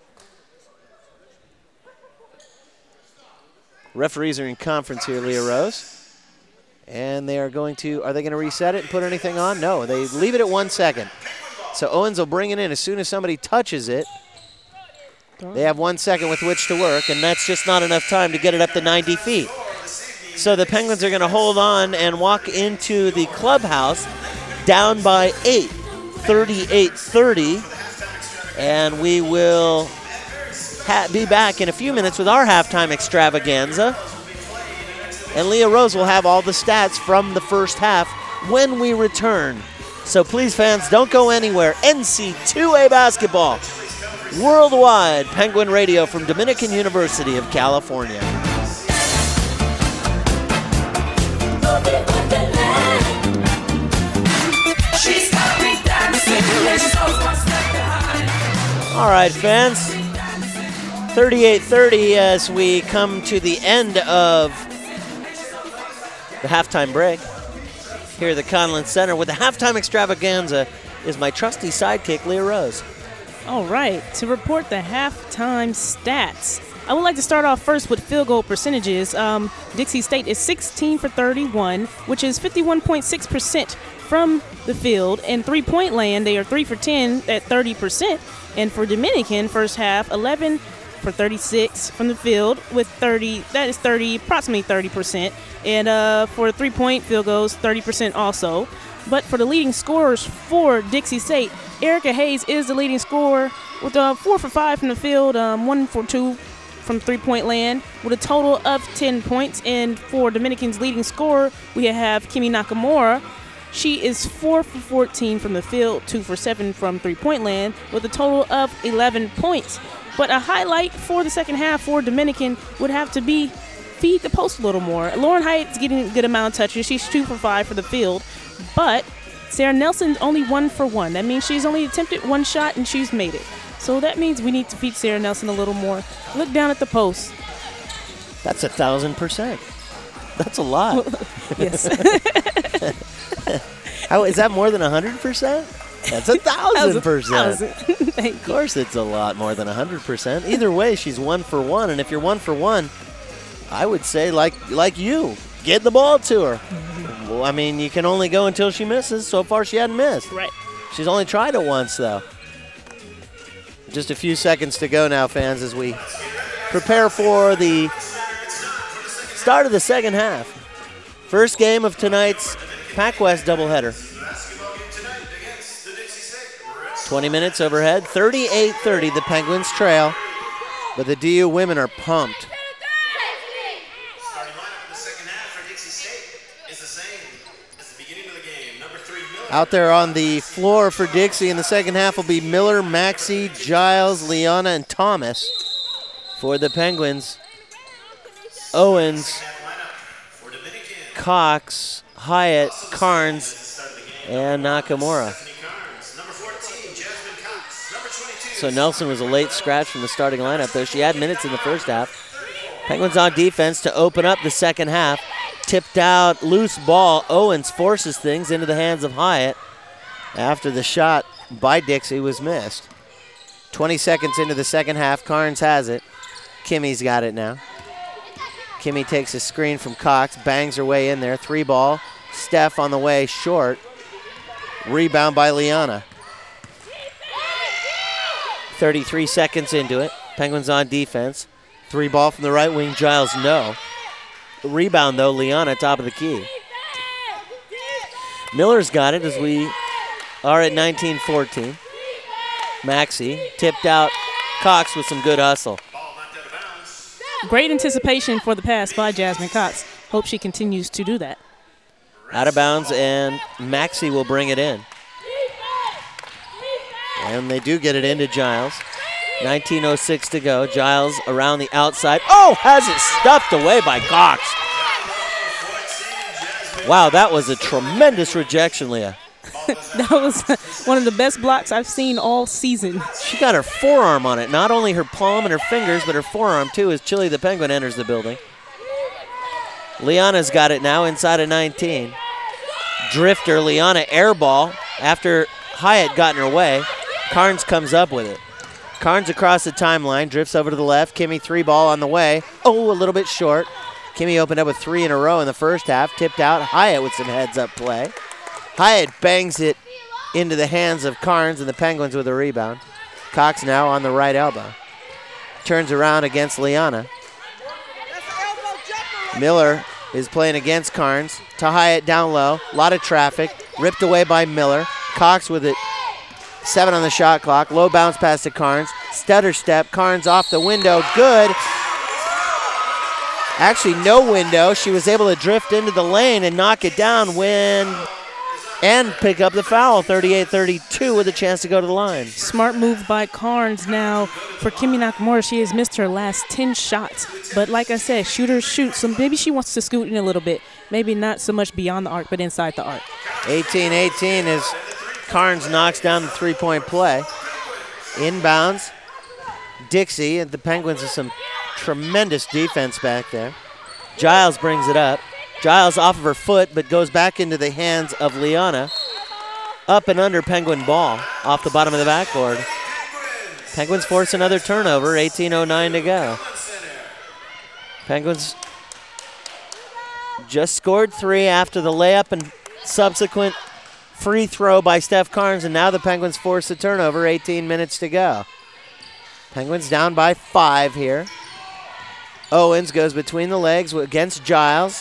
Referees are in conference here, Leah Rose. And they are going to, are they going to reset it and put anything on? No, they leave it at 1 second. So Owens will bring it in as soon as somebody touches it. They have 1 second with which to work, and that's just not enough time to get it up to 90 feet. So the Penguins are going to hold on and walk into the clubhouse down by 8, 38-30. And we will be back in a few minutes with our halftime extravaganza. And Leah Rose will have all the stats from the first half when we return. So please, fans, don't go anywhere. NC2A basketball, worldwide. Penguin Radio from Dominican University of California. All right, fans. 38-30 as we come to the end of the halftime break here at the Conlin Center. With the halftime extravaganza is my trusty sidekick, Leah Rose. All right, to report the halftime stats, I would like to start off first with field goal percentages. Dixie State is 16 for 31, which is 51.6% from the field. And three-point land, they are 3 for 10 at 30%. And for Dominican, first half, 11 for 36 from the field with 30, that is approximately 30%. And for three-point field goals, 30% also. But for the leading scorers for Dixie State, Erica Hayes is the leading scorer with 4 for 5 from the field, 1 for 2 from three-point land with a total of 10 points. And for Dominican's leading scorer, we have Kimi Nakamura. She is 4 for 14 from the field, 2 for 7 from three-point land with a total of 11 points. But a highlight for the second half for Dominican would have to be feed the post a little more. Lauren Hyatt's getting a good amount of touches. She's 2 for 5 for the field. But Sarah Nelson's only 1 for 1. That means she's only attempted one shot and she's made it. So that means we need to feed Sarah Nelson a little more. Look down at the post. That's 1,000%. That's a lot. Yes. How is that more than 100%? That's 1,000%. Thank Of course, it's a lot more than 100%. Either way, she's 1 for 1, and if you're 1 for 1, I would say like you, get the ball to her. Well, I mean, you can only go until she misses. So far, she hadn't missed. Right. She's only tried it once, though. Just a few seconds to go now, fans, as we prepare for the start of the second half. First game of tonight's Pac West doubleheader. 20 minutes overhead, 38-30, the Penguins trail, but the DU women are pumped. Starting lineup in the second half for Dixie State is the same as the beginning of the game. Number 3, Miller. Out there on the floor for Dixie in the second half will be Miller, Maxey, Giles, Liana, and Thomas. For the Penguins, Owens, For Dominican, Cox, Hyatt, Carnes, and Nakamura. Number 14, Jasmine Cox. Number 22. So Nelson was a late scratch from the starting lineup, though she had minutes in the first half. Penguins on defense to open up the second half. Tipped out, loose ball. Owens forces things into the hands of Hyatt after the shot by Dixie was missed. 20 seconds into the second half, Carnes has it. Kimmy's got it now. Kimmy takes a screen from Cox, bangs her way in there. 3-ball. Steph on the way, short. Rebound by Liana. 33 seconds into it. Penguins on defense. 3-ball from the right wing, Giles, no. Rebound, though, Liana, top of the key. Miller's got it as we are at 19-14. Maxey tipped out Cox with some good hustle. Great anticipation for the pass by Jasmine Cox. Hope she continues to do that. Out of bounds, and Maxey will bring it in. And they do get it into Giles. 19:06 to go. Giles around the outside. Oh, has it stuffed away by Cox. Wow, that was a tremendous rejection, Leah. That was one of the best blocks I've seen all season. She got her forearm on it. Not only her palm and her fingers, but her forearm, too, as Chili the Penguin enters the building. Liana's got it now inside of 19. Drifter, Liana air ball after Hyatt got in her way. Carnes comes up with it. Carnes across the timeline, drifts over to the left. Kimmy 3-ball on the way. Oh, a little bit short. Kimmy opened up with 3 in a row in the first half. Tipped out. Hyatt with some heads-up play. Hyatt bangs it into the hands of Carnes and the Penguins with a rebound. Cox now on the right elbow. Turns around against Liana. Miller is playing against Carnes. To Hyatt down low. A lot of traffic. Ripped away by Miller. Cox with it. 7 on the shot clock. Low bounce pass to Carnes. Stutter step. Carnes off the window. Good. Actually, no window. She was able to drift into the lane and knock it down and pick up the foul. 38-32 with a chance to go to the line. Smart move by Carnes now for Kimi Nakamura. She has missed her last 10 shots. But like I said, shooters shoot. So maybe she wants to scoot in a little bit. Maybe not so much beyond the arc, but inside the arc. 18-18 as Carnes knocks down the three-point play. Inbounds. Dixie, and the Penguins have some tremendous defense back there. Giles brings it up. Giles off of her foot, but goes back into the hands of Liana. Up and under Penguin ball, off the bottom of the backboard. Penguins force another turnover, 18:09 to go. Penguins just scored 3 after the layup and subsequent free throw by Steph Carnes, and now the Penguins force a turnover, 18 minutes to go. Penguins down by 5 here. Owens goes between the legs against Giles.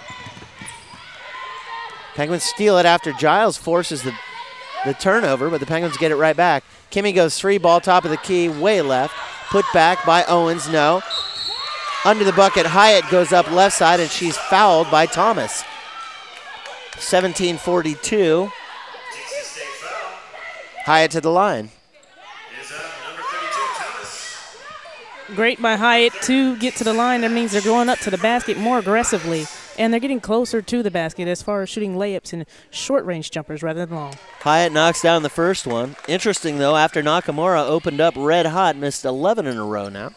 Penguins steal it after Giles forces the turnover, but the Penguins get it right back. Kimmy goes 3, ball top of the key, way left. Put back by Owens, no. Under the bucket, Hyatt goes up left side, and she's fouled by Thomas. 17:42. Hyatt to the line. Great by Hyatt to get to the line. That means they're going up to the basket more aggressively, and they're getting closer to the basket as far as shooting layups and short-range jumpers rather than long. Hyatt knocks down the first one. Interesting, though, after Nakamura opened up red hot, missed 11 in a row now.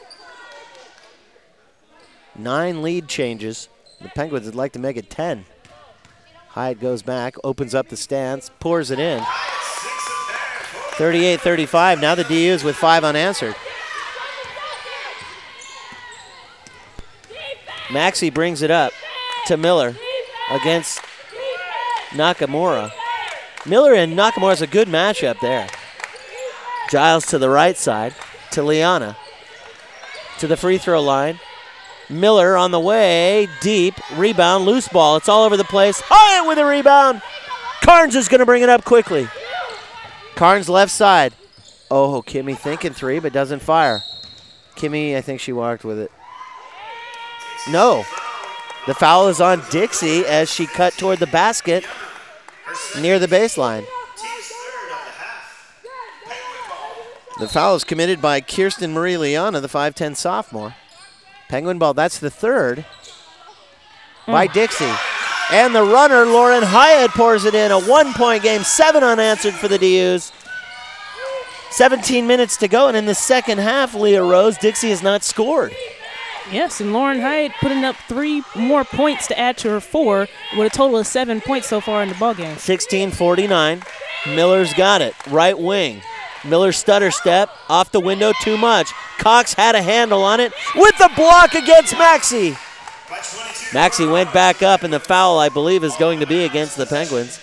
9 lead changes. The Penguins would like to make it 10. Hyatt goes back, opens up the stance, pours it in. 38-35. Now the DUs with 5 unanswered. Maxey brings it up to Miller against Nakamura. Miller and Nakamura is a good matchup there. Giles to the right side to Liana. To the free throw line. Miller on the way, deep, rebound, loose ball. It's all over the place. Hyatt with a rebound. Carnes is going to bring it up quickly. Carnes left side. Oh, Kimmy thinking 3, but doesn't fire. Kimmy, I think she walked with it. No. The foul is on Dixie as she cut toward the basket near the baseline. The foul is committed by Kirsten Marie Liana, the 5'10 sophomore. Penguin ball, that's the third by Dixie. And the runner, Lauren Hyatt, pours it in. A 1-point game, 7 unanswered for the DUs. 17 minutes to go, and in the second half, Leah Rose, Dixie has not scored. Yes, and Lauren Hyatt putting up 3 more points to add to her 4, with a total of 7 points so far in the ballgame. 16:49. Miller's got it. Right wing. Miller stutter step. Off the window, too much. Cox had a handle on it with the block against Maxey. Maxey went back up, and the foul, I believe, is going to be against the Penguins.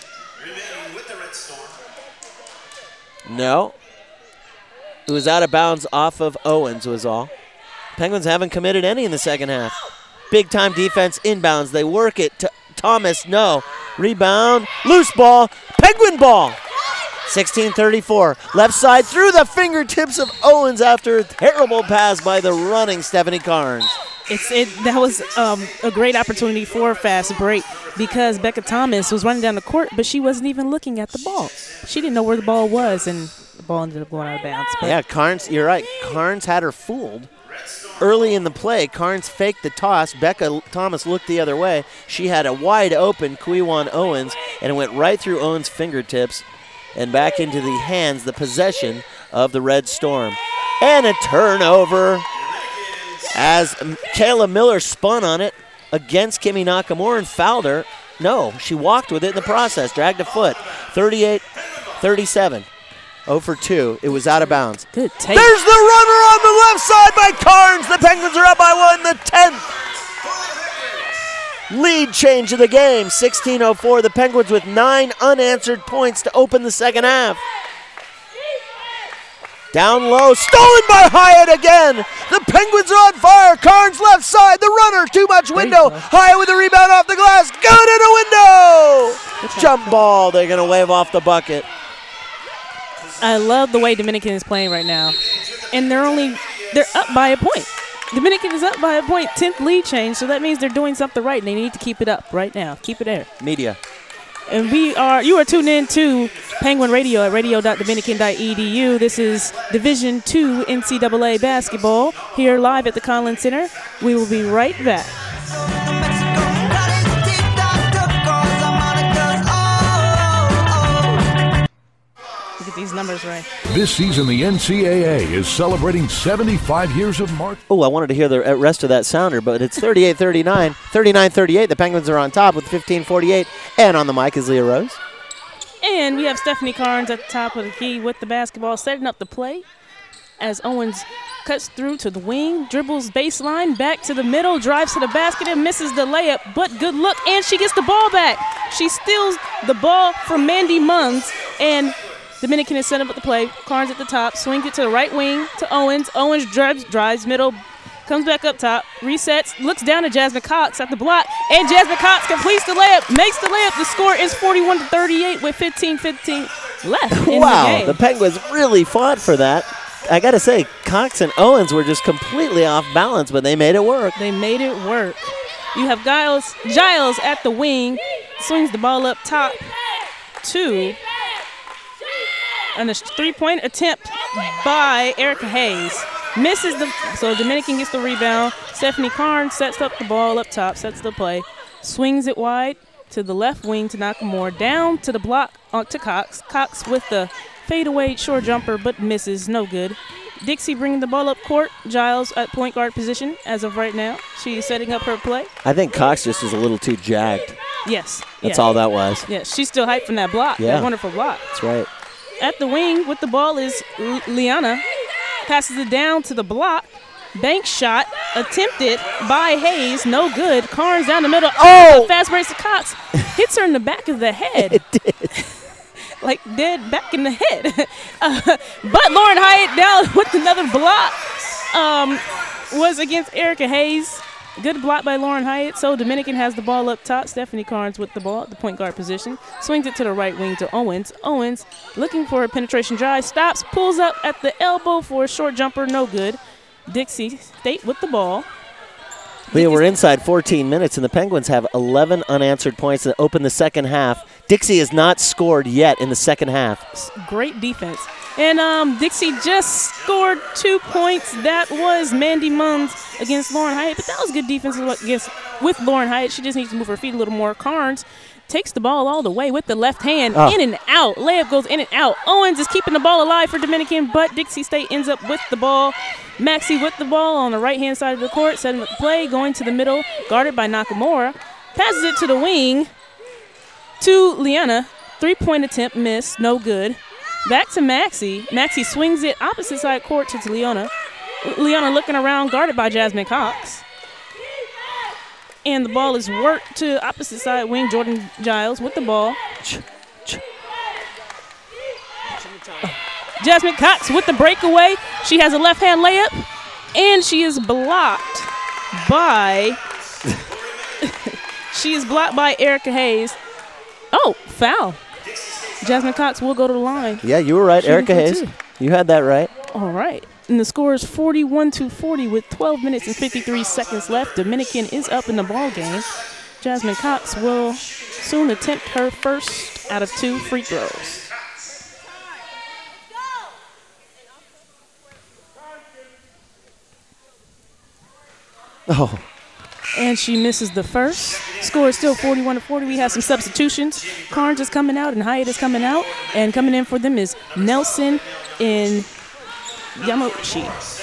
No. It was out of bounds off of Owens was all. Penguins haven't committed any in the second half. Big time defense inbounds. They work it to Thomas. No. Rebound. Loose ball. Penguin ball. 16:34. Left side through the fingertips of Owens after a terrible pass by the running Stephanie Carnes. That was a great opportunity for a fast break because Becca Thomas was running down the court, but she wasn't even looking at the ball. She didn't know where the ball was, and the ball ended up going out of bounds. But yeah, Carnes, you're right. Carnes had her fooled. Early in the play, Carnes faked the toss. Becca Thomas looked the other way. She had a wide open Kuiwan Owens, and it went right through Owens' fingertips and back into the hands, the possession of the Red Storm. And a turnover as Kayla Miller spun on it against Kimmy Nakamura and fouled her. No, she walked with it in the process, dragged a foot. 38-37. 0 for 2. It was out of bounds. Good take. There's the runner on the left side by Carnes. The Penguins are up by 1, the 10th. Lead change of the game, 16:04. The Penguins with 9 unanswered points to open the second half. Down low, stolen by Hyatt again. The Penguins are on fire. Carnes left side, the runner, too much window. Hyatt with a rebound off the glass. Go to the window. Jump ball, they're going to wave off the bucket. I love the way Dominican is playing right now. And they're up by a point. Dominican is up by a point, 10th lead change, so that means they're doing something right, and they need to keep it up right now. Keep it there. Media. And you are tuned in to Penguin Radio at radio.dominican.edu. This is Division II NCAA basketball here live at the Collins Center. We will be right back. get these numbers right. This season, the NCAA is celebrating 75 years of march. Oh, I wanted to hear the rest of that sounder, but it's 38-39, 39-38. The Penguins are on top with 15:48. And on the mic is Leah Rose. And we have Stephanie Carnes at the top of the key with the basketball, setting up the play as Owens cuts through to the wing, dribbles baseline, back to the middle, drives to the basket and misses the layup, but good look, and she gets the ball back. She steals the ball from Mandy Munns, and Dominican is set up at the play. Carnes at the top, swings it to the right wing to Owens. Owens drives middle, comes back up top, resets, looks down at Jasmine Cox at the block, and Jasmine Cox completes the layup, makes the layup. The score is 41-38 with 15:15 left in the game. Wow, the Penguins really fought for that. I got to say, Cox and Owens were just completely off balance, but they made it work. They made it work. You have Giles at the wing, swings the ball up top to, and a three-point attempt by Erica Hayes. Misses so Dominican gets the rebound. Stephanie Carnes sets up the ball up top, sets the play, swings it wide to the left wing to Nakamura, down to the block to Cox. Cox with the fadeaway short jumper, but misses, no good. Dixie bringing the ball up court. Giles at point guard position as of right now. She's setting up her play. I think Cox just was a little too jagged. Yes. That's all that was. Yes, she's still hyped from that block, that wonderful block. That's right. At the wing with the ball is Liana. Passes it down to the block. Bank shot attempted by Hayes, no good. Carnes down the middle. Oh! Fast break to Cox. Hits her in the back of the head. It did. Like dead back in the head. But Lauren Hyatt down with another block was against Erica Hayes. Good block by Lauren Hyatt. So Dominican has the ball up top. Stephanie Carnes with the ball at the point guard position. Swings it to the right wing to Owens. Owens looking for a penetration drive. Stops, pulls up at the elbow for a short jumper. No good. Dixie State with the ball. We're inside 14 minutes, and the Penguins have 11 unanswered points that open the second half. Dixie has not scored yet in the second half. Great defense. And Dixie just scored 2 points. That was Mandy Munns against Lauren Hyatt, but that was good defense with Lauren Hyatt. She just needs to move her feet a little more. Carnes takes the ball all the way with the left hand, in and out. Layup goes in and out. Owens is keeping the ball alive for Dominican, but Dixie State ends up with the ball. Maxey with the ball on the right-hand side of the court, setting up the play, going to the middle, guarded by Nakamura. Passes it to the wing to Liana. Three-point attempt missed, no good. Back to Maxey. Maxey swings it opposite side court to Liana. Liana looking around, guarded by Jasmine Cox. And the ball is worked to opposite side wing. Jordan Giles with the ball. Jasmine Cox with the breakaway. She has a left-hand layup, and she is blocked by Erica Hayes. Oh, foul. Jasmine Cox will go to the line. Yeah, you were right, Erica Hayes. You had that right. All right. And the score is 41-40 with 12 minutes and 53 seconds left. Dominican is up in the ball game. Jasmine Cox will soon attempt her first out of 2 free throws. Oh. And she misses the first. Score is still 41-40. We have some substitutions. Carnes is coming out and Hyatt is coming out. And coming in for them is Nelson and Yamauchi.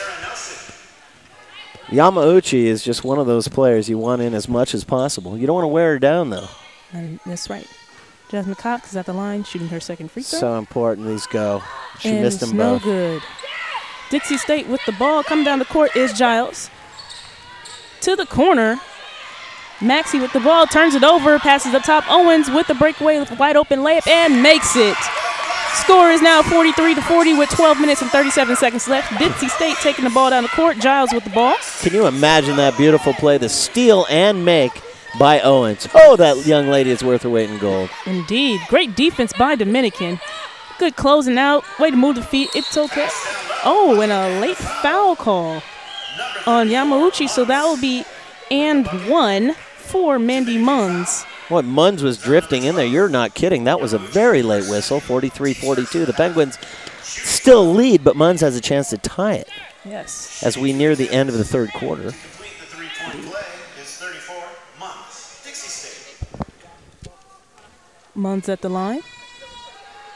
Yamauchi is just one of those players you want in as much as possible. You don't want to wear her down, though. And that's right. Jasmine Cox is at the line shooting her second free throw. So important these go. She and missed them no both. Good. Dixie State with the ball. Coming down the court is Giles. To the corner. Maxey with the ball. Turns it over. Passes up top. Owens with the breakaway with a wide open layup and makes it. Score is now 43-40 with 12 minutes and 37 seconds left. Dixie State taking the ball down the court. Giles with the ball. Can you imagine that beautiful play? The steal and make by Owens. Oh, that young lady is worth her weight in gold. Indeed. Great defense by Dominican. Good closing out. Way to move the feet. It's okay. Oh, and a late foul call on Yamauchi. So that will be and 1 for Mandy Munns. What, Munns was drifting in there. You're not kidding. That was a very late whistle, 43-42. The Penguins still lead, but Munns has a chance to tie it. Yes. As we near the end of the third quarter. The three-point play is 34 Munns. Dixie State. Munns at the line.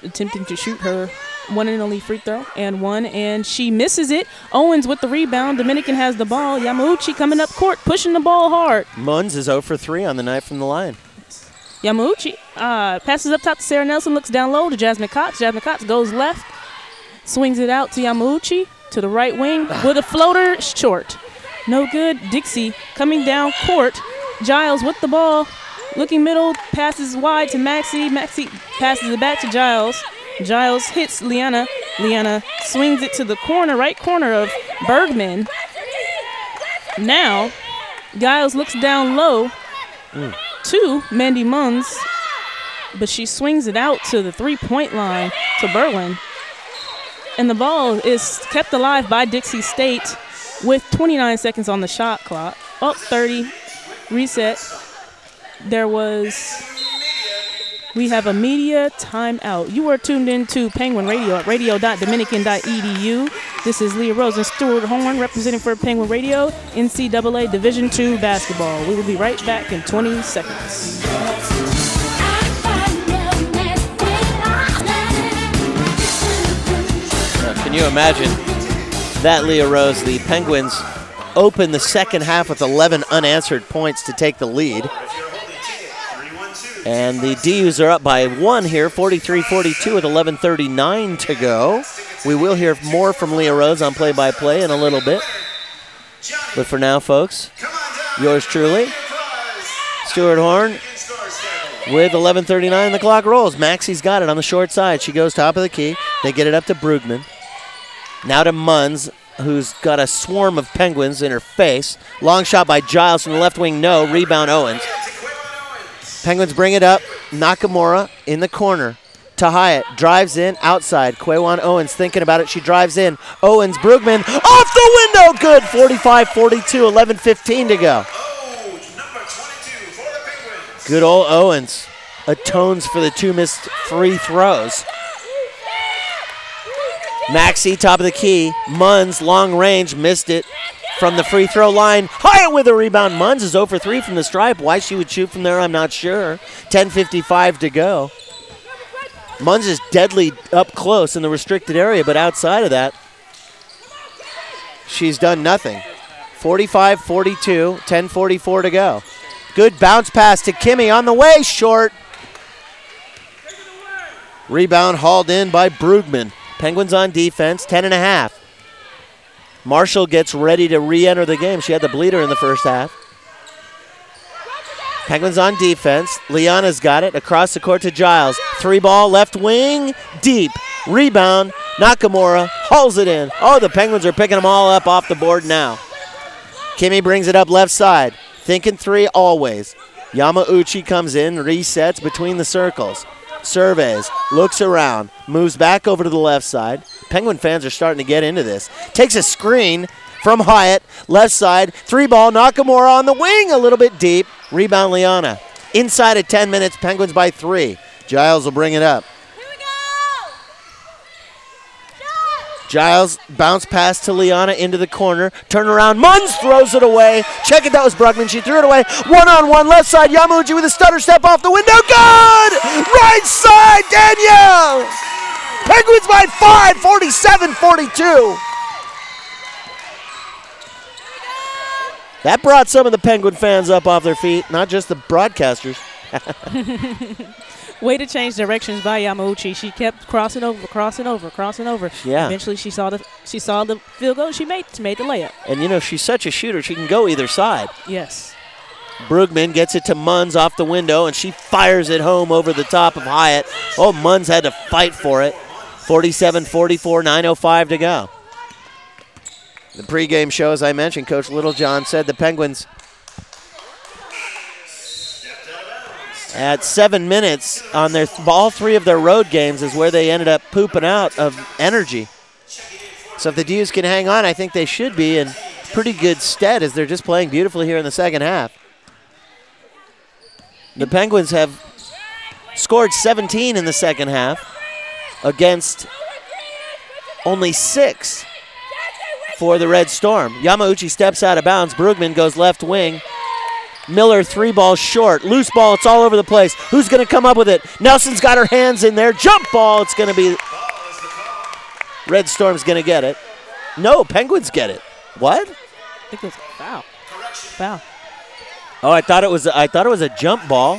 attempting to shoot her one and only free throw and she misses it. Owens with the rebound. Dominican has the ball. Yamauchi coming up court, pushing the ball hard. Munns is 0 for 3 on the night from the line. Yamauchi passes up top to Sarah Nelson, looks down low to Jasmine Cox. Jasmine Cox goes left, swings it out to Yamauchi to the right wing with a floater short. No good. Dixie coming down court. Giles with the ball, looking middle, passes wide to Maxie. Maxie passes it back to Giles. Giles hits Liana. Liana swings it to the corner, right corner of Bergman. Now, Giles looks down low to Mandy Munns, but she swings it out to the three-point line to Berlin. And the ball is kept alive by Dixie State with 29 seconds on the shot clock. Up 30, reset. We have a media timeout. You are tuned in to Penguin Radio at radio.dominican.edu. This is Leah Rose and Stuart Horn representing for Penguin Radio, NCAA Division II basketball. We will be right back in 20 seconds. Can you imagine that, Leah Rose? The Penguins open the second half with 11 unanswered points to take the lead. And the DUs are up by 1 here, 43-42 with 11:39 to go. We will hear more from Leah Rose on play-by-play in a little bit. But for now, folks, yours truly, Stuart Horn, with 11:39, the clock rolls. Maxie's got it on the short side. She goes top of the key. They get it up to Brugman. Now to Munns, who's got a swarm of Penguins in her face. Long shot by Giles from the left wing, no. Rebound Owens. Penguins bring it up. Nakamura in the corner to Hyatt. Drives in, outside. Quaywan Owens thinking about it. She drives in. Owens, Brugman, off the window. Good. 45-42, 11:15 to go. Good old Owens atones for the 2 missed free throws. Maxie, top of the key. Munns, long range, missed it from the free throw line. Hyatt with a rebound. Munns is 0 for 3 from the stripe. Why she would shoot from there, I'm not sure. 10:55 to go. Munns is deadly up close in the restricted area, but outside of that, she's done nothing. 45-42, 10:44 to go. Good bounce pass to Kimmy on the way, short. Rebound hauled in by Brugman. Penguins on defense, 10.5. Marshall gets ready to re-enter the game. She had the bleeder in the first half. Penguins on defense. Liana's got it across the court to Giles. 3-ball, left wing, deep. Rebound, Nakamura hauls it in. Oh, the Penguins are picking them all up off the board now. Kimmy brings it up left side. Thinking 3 always. Yamauchi comes in, resets between the circles. Surveys, looks around, moves back over to the left side. Penguin fans are starting to get into this. Takes a screen from Hyatt, left side. 3-ball, Nakamura on the wing, a little bit deep. Rebound, Liana. Inside of 10 minutes, Penguins by 3. Giles will bring it up. Giles bounce pass to Liana into the corner. Turn around. Munns throws it away. Check it. That was Brugman. She threw it away. 1-on-1 left side. Yamauchi with a stutter step off the window. Good! Right side. Danielle. Penguins by 5. 47-42. That brought some of the Penguin fans up off their feet, not just the broadcasters. Way to change directions by Yamauchi. She kept crossing over. Yeah. Eventually, she saw the field goal. She made the layup. And you know she's such a shooter. She can go either side. Yes. Brugman gets it to Munns off the window, and she fires it home over the top of Hyatt. Oh, Munns had to fight for it. 47-44, 9:05 to go. The pregame show, as I mentioned, Coach Littlejohn said the Penguins at 7 minutes on their all 3 of their road games is where they ended up pooping out of energy. So if the D's can hang on, I think they should be in pretty good stead as they're just playing beautifully here in the second half. The Penguins have scored 17 in the second half against only 6 for the Red Storm. Yamauchi steps out of bounds. Brugman goes left wing. Miller, 3 ball short. Loose ball, it's all over the place. Who's going to come up with it? Nelson's got her hands in there. Jump ball, it's going to be... Red Storm's going to get it. No, Penguins get it. What? I think it was a foul. Foul. Oh, I thought it was a jump ball.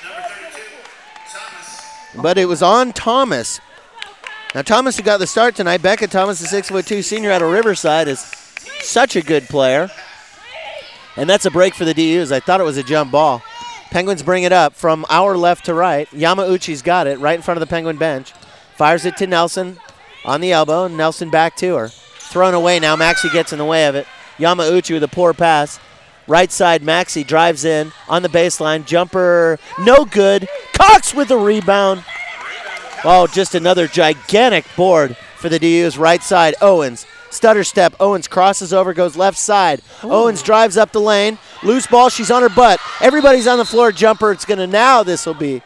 But it was on Thomas. Now, Thomas, who got the start tonight, Becca Thomas, the 6'2" senior out of Riverside, is such a good player. And that's a break for the DUs. I thought it was a jump ball. Penguins bring it up from our left to right. Yamauchi's got it right in front of the Penguin bench. Fires it to Nelson on the elbow. Nelson back to her. Thrown away now. Maxey gets in the way of it. Yamauchi with a poor pass. Right side, Maxey drives in on the baseline. Jumper, no good. Cox with the rebound. Oh, just another gigantic board for the DUs. Right side, Owens. Stutter step. Owens crosses over, goes left side. Ooh. Owens drives up the lane. Loose ball. She's on her butt. Everybody's on the floor. Jumper. It's going to now. This will be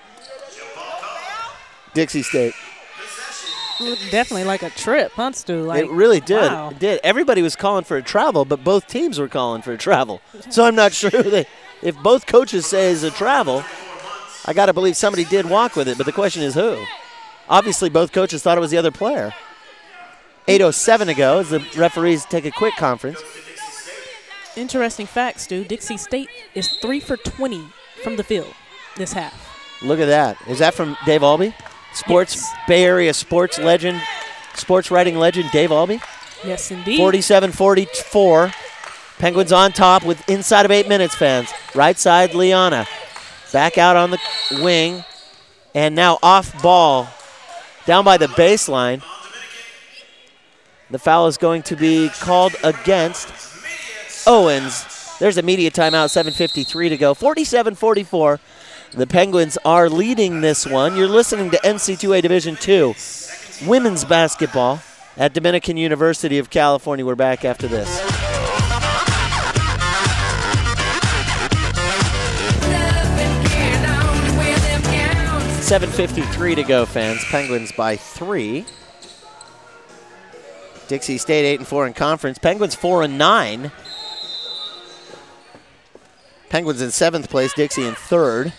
Dixie State. Definitely like a trip, huh, Stu? Like, it really did. Wow. It did. Everybody was calling for a travel, but both teams were calling for a travel. So I'm not sure if both coaches say it's a travel, I got to believe somebody did walk with it, but the question is who? Obviously, both coaches thought it was the other player. 8:07 to go as the referees take a quick conference. Interesting fact, Stu. Dixie State is 3 for 20 from the field this half. Look at that. Is that from Dave Albee? Yes. Bay Area sports legend, sports writing legend Dave Albee? Yes, indeed. 47-44. Penguins on top with inside of 8 minutes, fans. Right side, Liana. Back out on the wing. And now off ball. Down by the baseline. The foul is going to be called against Owens. There's a media timeout, 7:53 to go. 47-44. The Penguins are leading this one. You're listening to NC2A Division II women's basketball at Dominican University of California. We're back after this. 7:53 to go, fans. Penguins by 3. Dixie State 8-4 in conference. Penguins 4-9. Penguins in 7th place. Dixie in 3rd.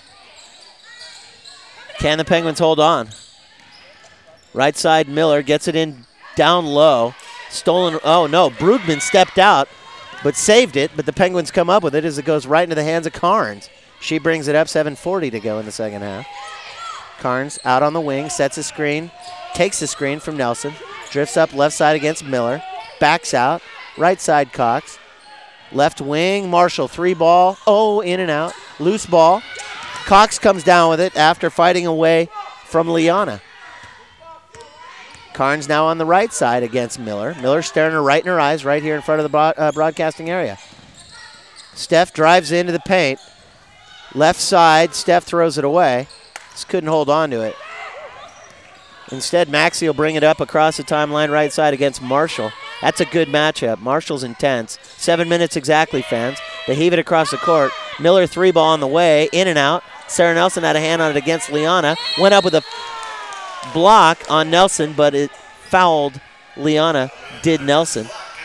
Can the Penguins hold on? Right side, Miller gets it in down low. Stolen. Oh, no. Brugman stepped out but saved it. But the Penguins come up with it as it goes right into the hands of Carnes. She brings it up. 7:40 to go in the second half. Carnes out on the wing, sets a screen, takes the screen from Nelson, drifts up left side against Miller, backs out. Right side, Cox. Left wing, Marshall. 3 ball. Oh, in and out. Loose ball. Cox comes down with it after fighting away from Liana. Carnes now on the right side against Miller. Miller staring her right in her eyes right here in front of the broadcasting area. Steph drives into the paint. Left side, Steph throws it away. Just couldn't hold on to it. Instead, Maxey will bring it up across the timeline right side against Marshall. That's a good matchup. Marshall's intense. 7 minutes exactly, fans. They heave it across the court. Miller 3 ball on the way, in and out. Sarah Nelson had a hand on it against Liana. Went up with a block on Nelson, but it fouled Liana, did Nelson.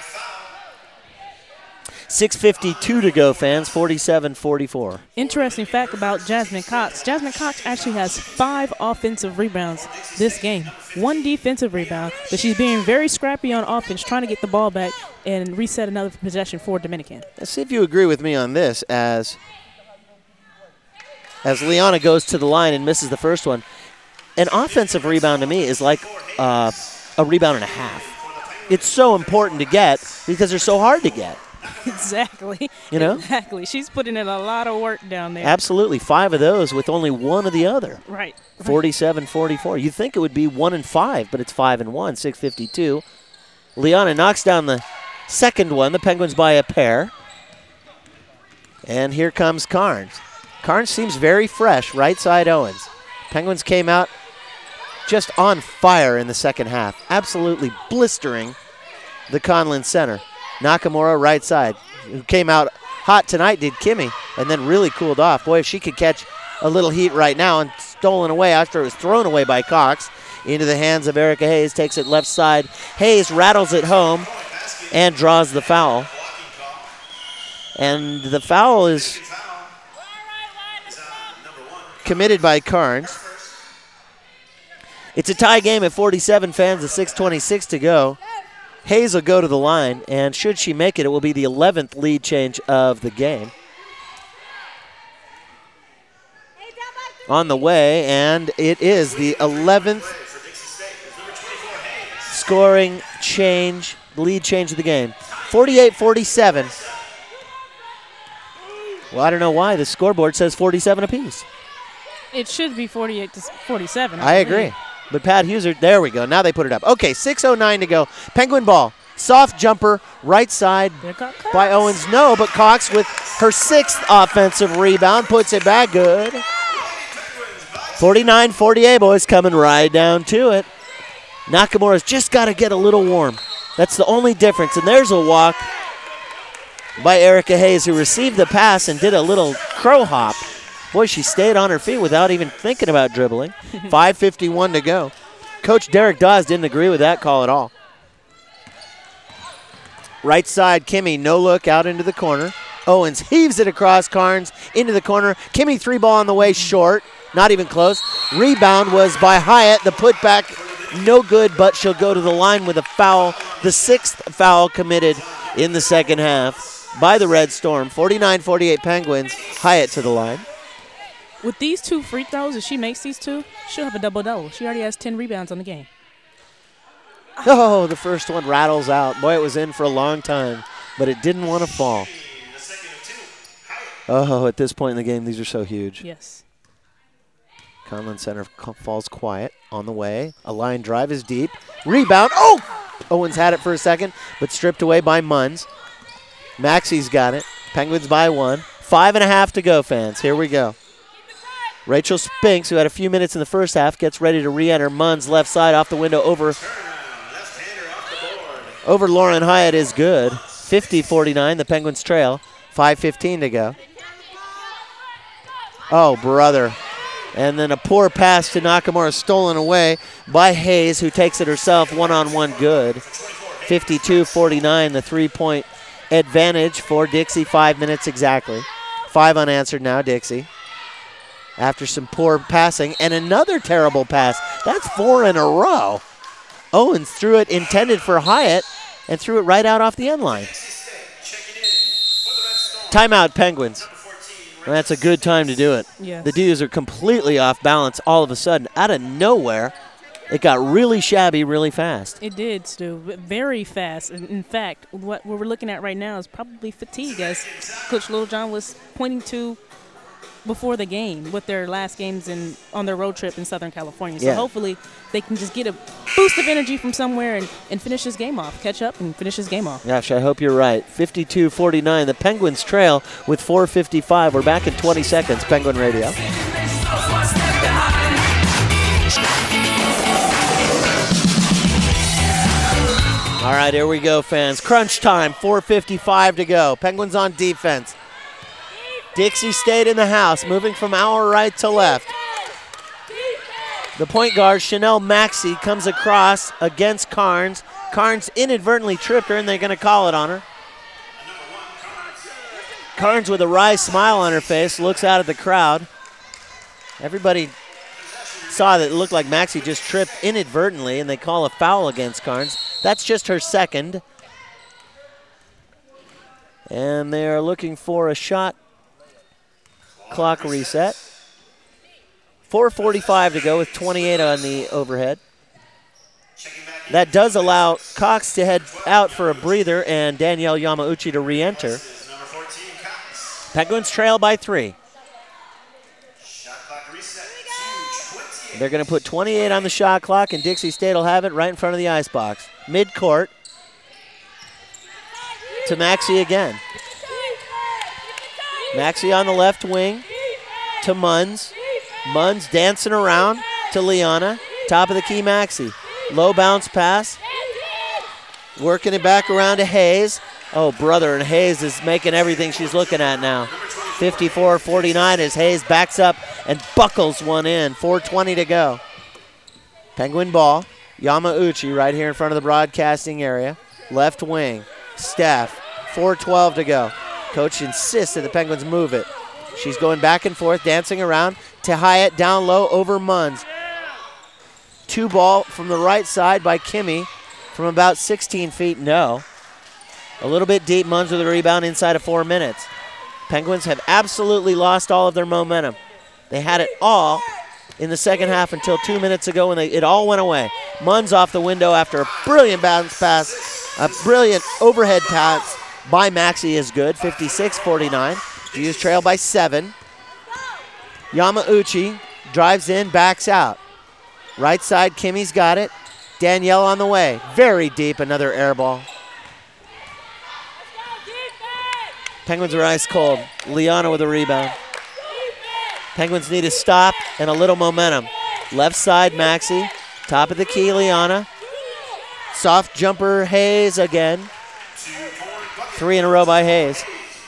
6:52 to go, fans. 47-44. Interesting fact about Jasmine Cox. Jasmine Cox actually has 5 offensive rebounds this game. 1 defensive rebound, but she's being very scrappy on offense, trying to get the ball back and reset another possession for Dominican. Let's see if you agree with me on this as Liana goes to the line and misses the first one. An offensive rebound to me is like a rebound and a half. It's so important to get because they're so hard to get. Exactly. You know? Exactly. She's putting in a lot of work down there. Absolutely. 5 of those with only 1 of the other. Right. 47-44. You'd think it would be 1 and 5, but it's 5 and 1. 6:52. Liana knocks down the second one. The Penguins by a pair. And here comes Carnes. Carnes seems very fresh. Right side Owens. Penguins came out just on fire in the second half. Absolutely blistering the Conlin Center. Nakamura right side, who came out hot tonight, did Kimmy, and then really cooled off. Boy, if she could catch a little heat right now and stolen away after it was thrown away by Cox into the hands of Erica Hayes, takes it left side. Hayes rattles it home and draws the foul. And the foul is committed by Carnes. It's a tie game at 47 fans with 6:26 to go. Hayes will go to the line, and should she make it, it will be the 11th lead change of the game. On the way, and it is the 11th scoring change, lead change of the game. 48-47. Well, I don't know why. The scoreboard says 47 apiece. It should be 48-47. I agree. But Pat Huser, there we go. Now they put it up. Okay, 6:09 to go. Penguin ball. Soft jumper, right side by Owens. No, but Cox with her 6th offensive rebound puts it back good. 49-48, boys, coming right down to it. Nakamura's just got to get a little warm. That's the only difference. And there's a walk by Erica Hayes, who received the pass and did a little crow hop. Boy, she stayed on her feet without even thinking about dribbling. 5:51 to go. Coach Derek Dawes didn't agree with that call at all. Right side, Kimmy, no look out into the corner. Owens heaves it across Carnes into the corner. Kimmy 3-ball on the way, short. Not even close. Rebound was by Hyatt. The putback, no good, but she'll go to the line with a foul. The 6th foul committed in the second half by the Red Storm. 49-48 Penguins. Hyatt to the line. With these 2 free throws, if she makes these 2, she'll have a double-double. She already has 10 rebounds on the game. Oh, the first one rattles out. Boy, it was in for a long time, but it didn't want to fall. Oh, at this point in the game, these are so huge. Yes. Conlon Center falls quiet on the way. A line drive is deep. Rebound. Oh! Owens had it for a second, but stripped away by Munns. Maxie's got it. Penguins by 1. 5.5 to go, fans. Here we go. Rachel Spinks, who had a few minutes in the first half, gets ready to re-enter. Munns left side off the window over Lauren Hyatt is good. 50-49, the Penguins trail. 5:15 to go. Oh, brother. And then a poor pass to Nakamura, stolen away by Hayes, who takes it herself. One-on-one good. 52-49, the 3-point advantage for Dixie. 5 minutes exactly. 5 unanswered now, Dixie. After some poor passing and another terrible pass. That's 4 in a row. Owens threw it intended for Hyatt and threw it right out off the end line. Timeout, Penguins. And that's a good time to do it. Yes. The Dews are completely off balance all of a sudden. Out of nowhere, it got really shabby really fast. It did, Stu. Very fast. In fact, what we're looking at right now is probably fatigue, as Coach Littlejohn was pointing to before the game with their last games on their road trip in Southern California. So hopefully they can just get a boost of energy from somewhere and finish this game off, catch up and finish this game off. Gosh, I hope you're right. 52-49, the Penguins trail with 4:55. We're back in 20 seconds. Penguin Radio. All right, here we go, fans. Crunch time, 4:55 to go. Penguins on defense. Dixie stayed in the house, moving from our right to left. The point guard, Chanel Maxey, comes across against Carnes. Carnes inadvertently tripped her, and they're going to call it on her. Carnes with a wry smile on her face, looks out at the crowd. Everybody saw that it looked like Maxey just tripped inadvertently, and they call a foul against Carnes. That's just her second. And they are looking for a shot clock reset. 4:45 to go with 28 on the overhead. That does allow Cox to head out for a breather and Danielle Yamauchi to re-enter. Penguins trail by 3. They're going to put 28 on the shot clock, and Dixie State will have it right in front of the ice box. Mid-court to Maxey again. Maxey on the left wing to Munns. Munns dancing around to Liana. Top of the key, Maxey. Low bounce pass. Working it back around to Hayes. Oh, brother, and Hayes is making everything she's looking at now. 54-49 as Hayes backs up and buckles one in. 4:20 to go. Penguin ball. Yamauchi right here in front of the broadcasting area. Left wing. Steph. 4:12 to go. Coach insists that the Penguins move it. She's going back and forth, dancing around to Hyatt, down low over Munns. 2 ball from the right side by Kimmy from about 16 feet, no. A little bit deep, Munns with a rebound inside of 4 minutes. Penguins have absolutely lost all of their momentum. They had it all in the second half until 2 minutes ago when it all went away. Munns off the window after a brilliant bounce pass, a brilliant overhead pass by Maxey is good, 56-49. Hughes trail by 7. Yamauchi drives in, backs out. Right side, Kimmy's got it. Danielle on the way. Very deep, another air ball. Penguins are ice cold. Liana with a rebound. Penguins need a stop and a little momentum. Left side, Maxey. Top of the key, Liana. Soft jumper, Hayes again. 3 in a row by Hayes.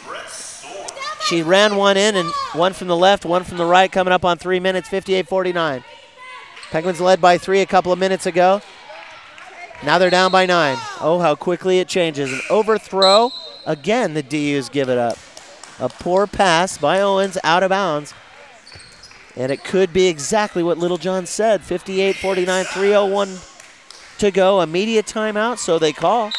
She ran one in and one from the left, one from the right, coming up on 3 minutes, 58-49. Penguins led by 3 a couple of minutes ago. Now they're down by 9. Oh, how quickly it changes. An overthrow. Again, the DUs give it up. A poor pass by Owens out of bounds. And it could be exactly what Littlejohn said. 58-49, 3:01 to go. Immediate timeout, so they call.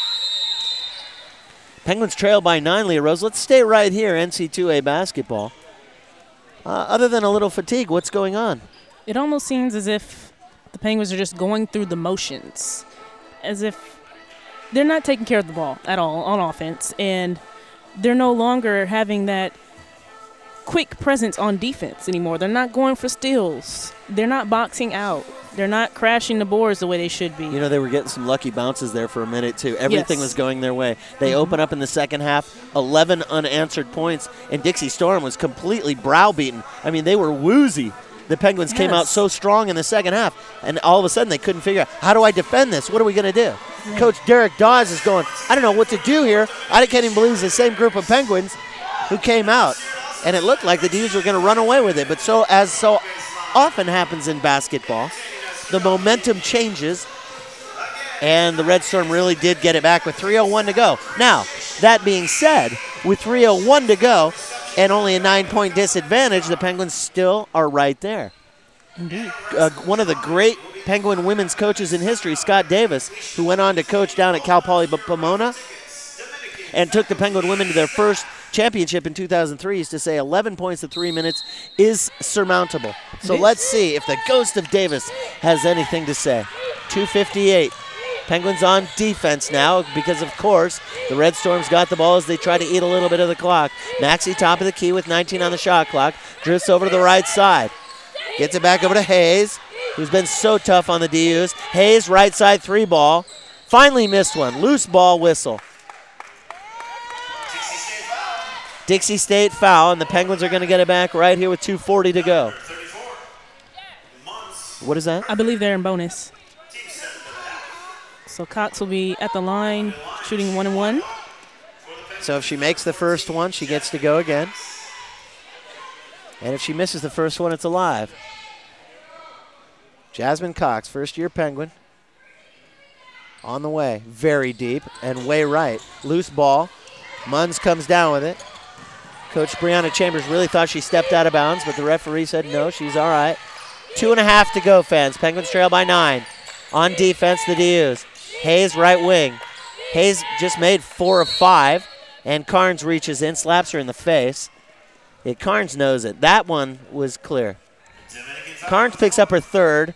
Penguins trail by 9, Leah Rose. Let's stay right here, NC2A basketball. Other than a little fatigue, what's going on? It almost seems as if the Penguins are just going through the motions, as if they're not taking care of the ball at all on offense, and they're no longer having that quick presence on defense anymore. They're not going for steals. They're not boxing out. They're not crashing the boards the way they should be. You know, they were getting some lucky bounces there for a minute, too. Everything was going their way. They open up in the second half, 11 unanswered points, and Dixie Storm was completely browbeaten. I mean, they were woozy. The Penguins came out so strong in the second half, and all of a sudden they couldn't figure out, how do I defend this? What are we going to do? Coach Derek Dawes is going, I don't know what to do here. I can't even believe it's the same group of Penguins who came out. And it looked like the D's were going to run away with it. But so often happens in basketball, the momentum changes, and the Red Storm really did get it back with 3:01 to go. Now, that being said, with 3:01 to go and only a 9-point disadvantage, the Penguins still are right there. Indeed. One of the great Penguin women's coaches in history, Scott Davis, who went on to coach down at Cal Poly Pomona and took the Penguin women to their first championship in 2003, used to say 11 points in 3 minutes is surmountable. So let's see if the ghost of Davis has anything to say. 2:58. Penguins on defense now because, of course, the Red Storms got the ball as they try to eat a little bit of the clock. Maxey top of the key with 19 on the shot clock. Drifts over to the right side. Gets it back over to Hayes, who's been so tough on the DUs. Hayes, right side 3 ball. Finally missed one. Loose ball whistle. Dixie State foul, and the Penguins are going to get it back right here with 2:40 to go. What is that? I believe they're in bonus. So Cox will be at the line shooting 1-1. So if she makes the first one, she gets to go again. And if she misses the first one, it's alive. Jasmine Cox, first-year Penguin. On the way. Very deep and way right. Loose ball. Munns comes down with it. Coach Brianna Chambers really thought she stepped out of bounds, but the referee said no, she's all right. 2.5 to go, fans. Penguins trail by 9. On defense, the DUs. Hayes, right wing. Hayes just made 4 of 5, and Carnes reaches in, slaps her in the face. Carnes knows it. That one was clear. Carnes picks up her third.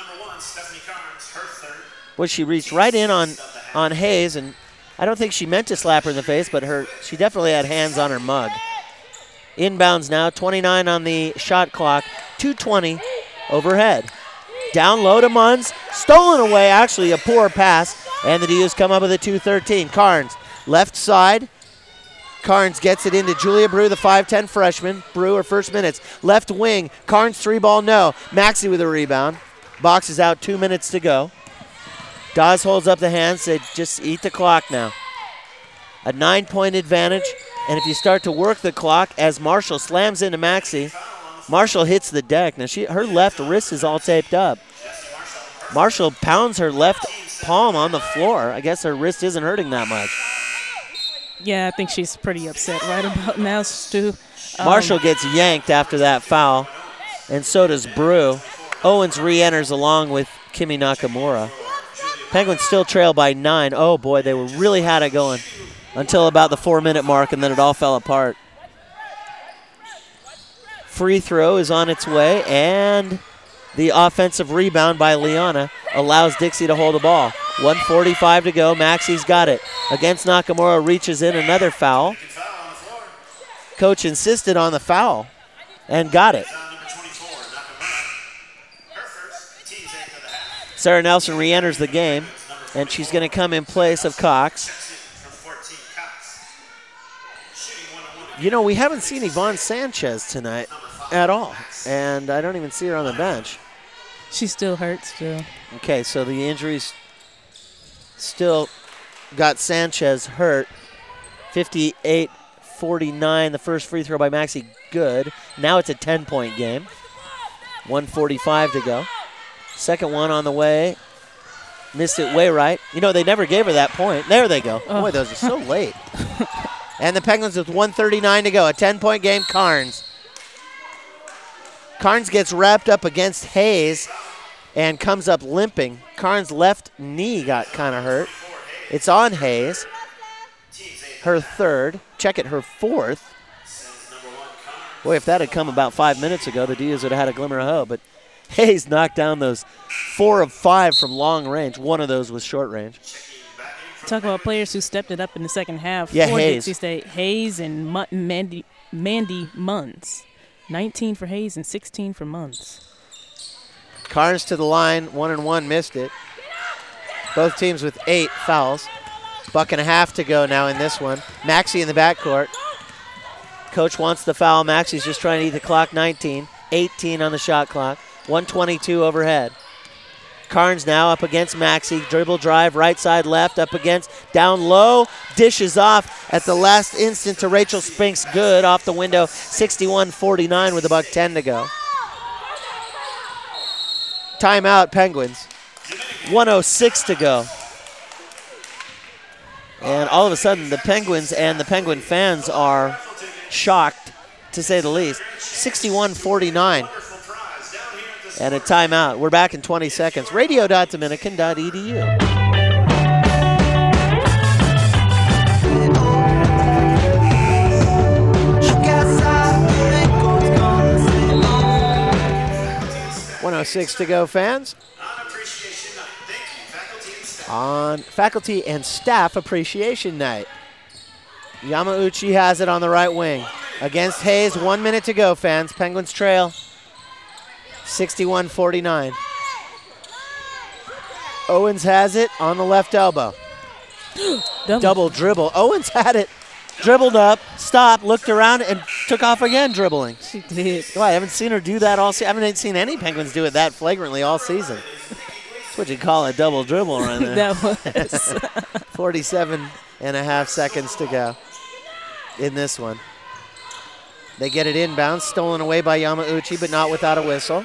Well, she reached right in on Hayes, and I don't think she meant to slap her in the face, but she definitely had hands on her mug. Inbounds now, 29 on the shot clock, 2:20 overhead. Down low to Munns, stolen away, actually a poor pass, and the DUs come up with a 2:13. Carnes, left side. Carnes gets it into Julia Brew, the 5'10 freshman. Brew, her first minutes. Left wing, Carnes 3-ball, no. Maxey with a rebound. Box is out, 2 minutes to go. Dawes holds up the hand, said just eat the clock now. A 9-point advantage, and if you start to work the clock as Marshall slams into Maxey, Marshall hits the deck. Now her left wrist is all taped up. Marshall pounds her left palm on the floor. I guess her wrist isn't hurting that much. Yeah, I think she's pretty upset right about now, Stu. Marshall gets yanked after that foul. and so does Brew. Owens re-enters along with Kimi Nakamura. Penguins still trail by 9. Oh, boy, they really had it going until about the 4-minute mark, and then it all fell apart. Free throw is on its way, and the offensive rebound by Liana allows Dixie to hold the ball. 1:45 to go. Maxi's got it. Against Nakamura, reaches in, another foul. Coach insisted on the foul and got it. Sarah Nelson re-enters the game, and she's going to come in place of Cox. You know, we haven't seen Yvonne Sanchez tonight at all, and I don't even see her on the bench. She still hurts, still. Okay, so the injuries still got Sanchez hurt. 58-49, the first free throw by Maxi, good. Now it's a 10-point game. 1:45 to go. Second one on the way. Missed it way right. You know, they never gave her that point. There they go. Oh. Boy, those are so late. And the Penguins with 1:39 to go. A 10-point game, Carnes. Carnes gets wrapped up against Hayes and comes up limping. Carnes' left knee got kind of hurt. It's on Hayes. Her third. Check it, her fourth. Boy, if that had come about 5 minutes ago, the Diaz would have had a glimmer of hope. But Hayes knocked down those 4 of 5 from long range. One of those was short range. Talk about players who stepped it up in the second half. Yeah, for Hayes. Dixie State. Hayes and Mandy Munns. 19 for Hayes and 16 for Munns. Carnes to the line, 1-and-1, missed it. Both teams with 8 fouls. Buck and a half to go now in this one. Maxi in the backcourt. Coach wants the foul. Maxi's just trying to eat the clock. 19, 18 on the shot clock. 1:22 overhead. Carnes now up against Maxi. Dribble drive, right side left, up against, down low. Dishes off at the last instant to Rachel Spinks. Good off the window. 61-49 with about 10 to go. Timeout, Penguins. 1:06 to go. And all of a sudden, the Penguins and the Penguin fans are shocked, to say the least. 61-49. And a timeout. We're back in 20 seconds. Radio.dominican.edu. .106 to go, fans. On Faculty and Staff Appreciation Night. Yamauchi has it on the right wing. Against Hayes, 1 minute to go, fans. Penguins trail 61-49. Owens has it on the left elbow. Double dribble. Owens had it. Dribbled up, stopped, looked around, and took off again dribbling. She did. Well, I haven't seen her do that all season. I haven't seen any Penguins do it that flagrantly all season. That's what you call a double dribble right there. That was. 47 and a half seconds to go in this one. They get it inbound, stolen away by Yamauchi, but not without a whistle.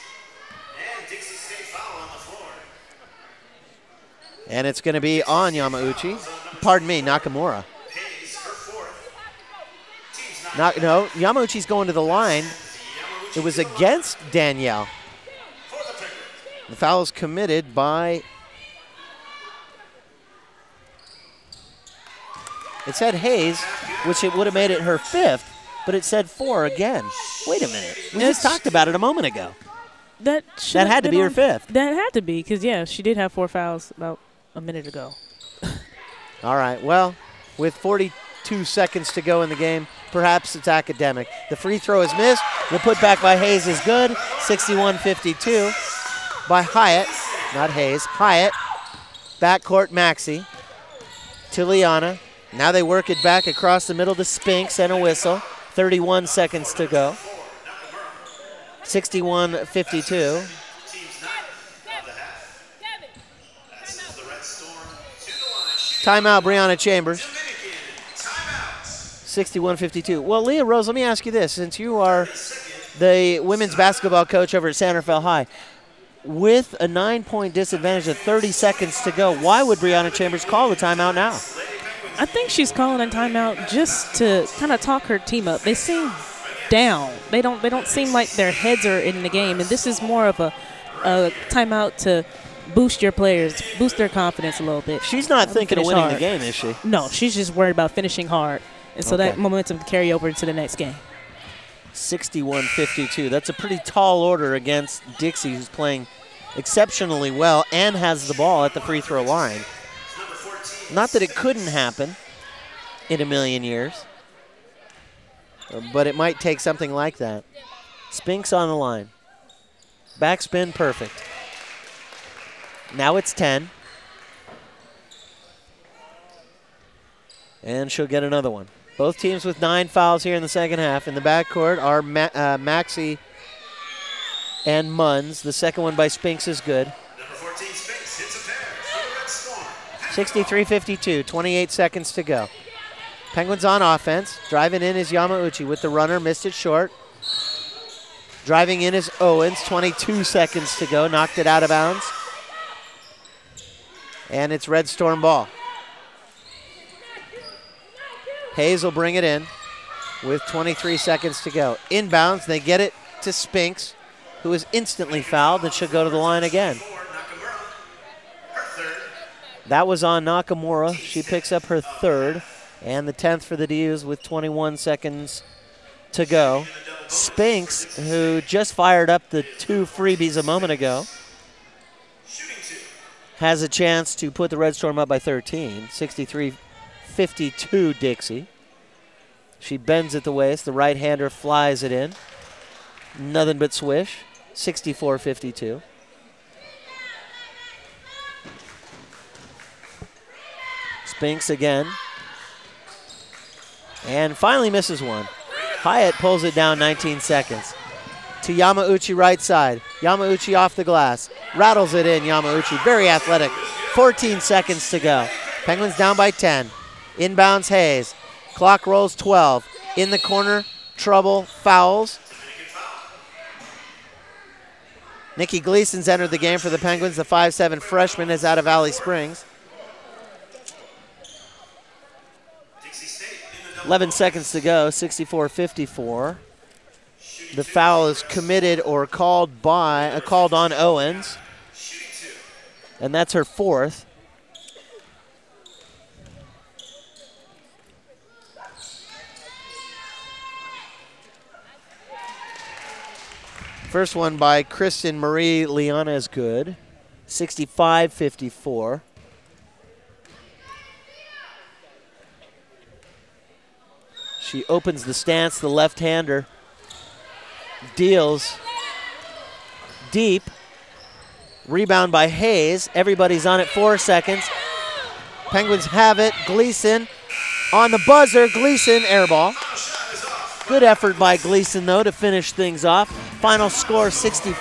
And it's going to be on Yamauchi. Pardon me, Nakamura. No, Yamauchi's going to the line. It was against Danielle. The foul is committed by... It said Hayes, which it would have made it her 5th, but it said 4 again. Wait a minute. We just talked about it a moment ago. That had to be her 5th. That had to be, because, yeah, she did have 4 fouls about a minute ago. All right, well, with 42 seconds to go in the game, perhaps it's academic. The free throw is missed. The putback by Hayes is good. 61-52 by Hyatt, not Hayes. Hyatt, backcourt Maxi to Liana. Now they work it back across the middle to Spinks and a whistle. 31 seconds to go. 61-52. Timeout, Brianna Chambers. 61-52. Well, Leah Rose, let me ask you this. Since you are the women's basketball coach over at San Rafael High, with a 9-point disadvantage of 30 seconds to go, why would Brianna Chambers call the timeout now? I think she's calling a timeout just to kind of talk her team up. They seem down. They don't seem like their heads are in the game, and this is more of a timeout to boost your players, boost their confidence a little bit. She's not thinking of Finish winning hard. the game, is she? No, she's just worried about finishing hard, and so Okay. that momentum can carry over into the next game. 61-52. That's a pretty tall order against Dixie, who's playing exceptionally well and has the ball at the free throw line. Not that it couldn't happen in a million years, but it might take something like that. Spinks on the line. Backspin perfect. Now it's 10. And she'll get another one. Both teams with 9 fouls here in the second half. In the backcourt are Maxey and Munns. The second one by Spinks is good. Number 14, Spinks hits a pair for the Red Storm. 63-52, 28 seconds to go. Penguins on offense. Driving in is Yamauchi with the runner, missed it short. Driving in is Owens, 22 seconds to go, knocked it out of bounds. And it's Red Storm ball. Hayes will bring it in with 23 seconds to go. Inbounds, they get it to Spinks, who is instantly fouled and should go to the line again. That was on Nakamura. She picks up her third, and the 10th for the Dius with 21 seconds to go. Spinks, who just fired up the 2 freebies a moment ago, has a chance to put the Red Storm up by 13, 63-52 Dixie. She bends at the waist. The right-hander flies it in. Nothing but swish, 64-52. Spinks again. And finally misses one. Hyatt pulls it down 19 seconds. To Yamauchi right side. Yamauchi off the glass. Rattles it in, Yamauchi. Very athletic. 14 seconds to go. Penguins down by 10. Inbounds Hayes. Clock rolls 12. In the corner, trouble, fouls. Nikki Gleason's entered the game for the Penguins. The 5'7" freshman is out of Valley Springs. 11 seconds to go, 64-54. The foul is committed or called on Owens. And that's her fourth. First one by Kristen Marie Liana is good. 65-54. She opens the stance, the left-hander. Deals deep. Rebound by Hayes. Everybody's on it, 4 seconds. Penguins have it. Gleason on the buzzer. Gleason, air ball. Good effort by Gleason, though, to finish things off. Final score,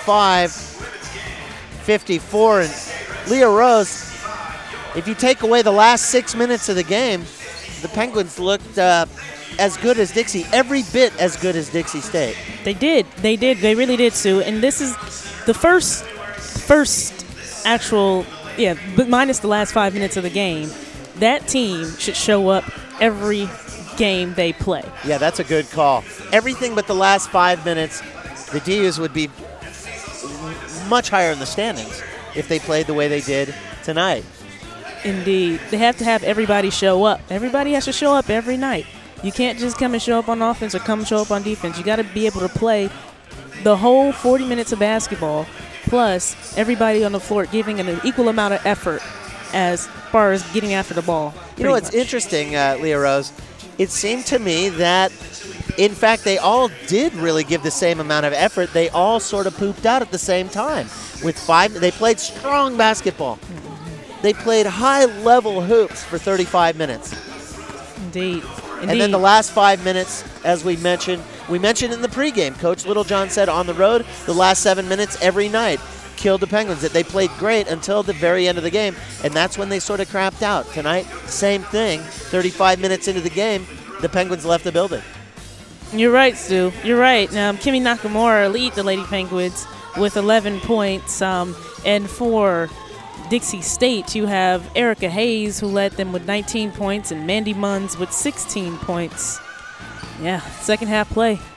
65-54. And Leah Rose, if you take away the last 6 minutes of the game, the Penguins looked as good as Dixie, every bit as good as Dixie State. They did. They really did, Sue. And this is the first actual, but minus the last 5 minutes of the game, that team should show up every game they play. Yeah, that's a good call. Everything but the last 5 minutes, the Dius would be much higher in the standings if they played the way they did tonight. Indeed. They have to have everybody show up. Everybody has to show up every night. You can't just come and show up on offense or come and show up on defense. You got to be able to play the whole 40 minutes of basketball, plus everybody on the floor giving an equal amount of effort as far as getting after the ball. You know what's interesting, Leah Rose? It seemed to me that, in fact, they all did really give the same amount of effort. They all sort of pooped out at the same time. They played strong basketball. They played high-level hoops for 35 minutes. Indeed. And then the last 5 minutes, as we mentioned in the pregame, Coach Littlejohn said on the road, the last 7 minutes every night killed the Penguins. That they played great until the very end of the game, and that's when they sort of crapped out. Tonight, same thing. 35 minutes into the game, the Penguins left the building. You're right, Stu. You're right. Kimi Nakamura lead the Lady Penguins with 11 points, and for Dixie State, you have Erica Hayes, who led them with 19 points, and Mandy Munns with 16 points. Yeah, second half play.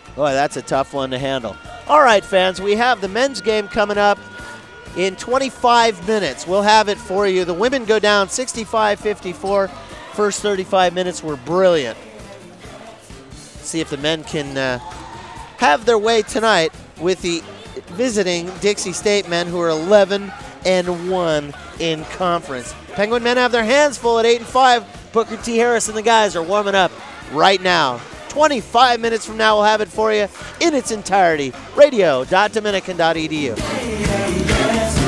Boy, that's a tough one to handle. All right, fans, we have the men's game coming up in 25 minutes. We'll have it for you. The women go down 65-54. First 35 minutes were brilliant. See if the men can have their way tonight with the visiting Dixie State men, who are 11-1 in conference. Penguin men have their hands full at 8-5. Booker T. Harris and the guys are warming up right now. 25 minutes from now, we'll have it for you in its entirety. Radio.dominican.edu.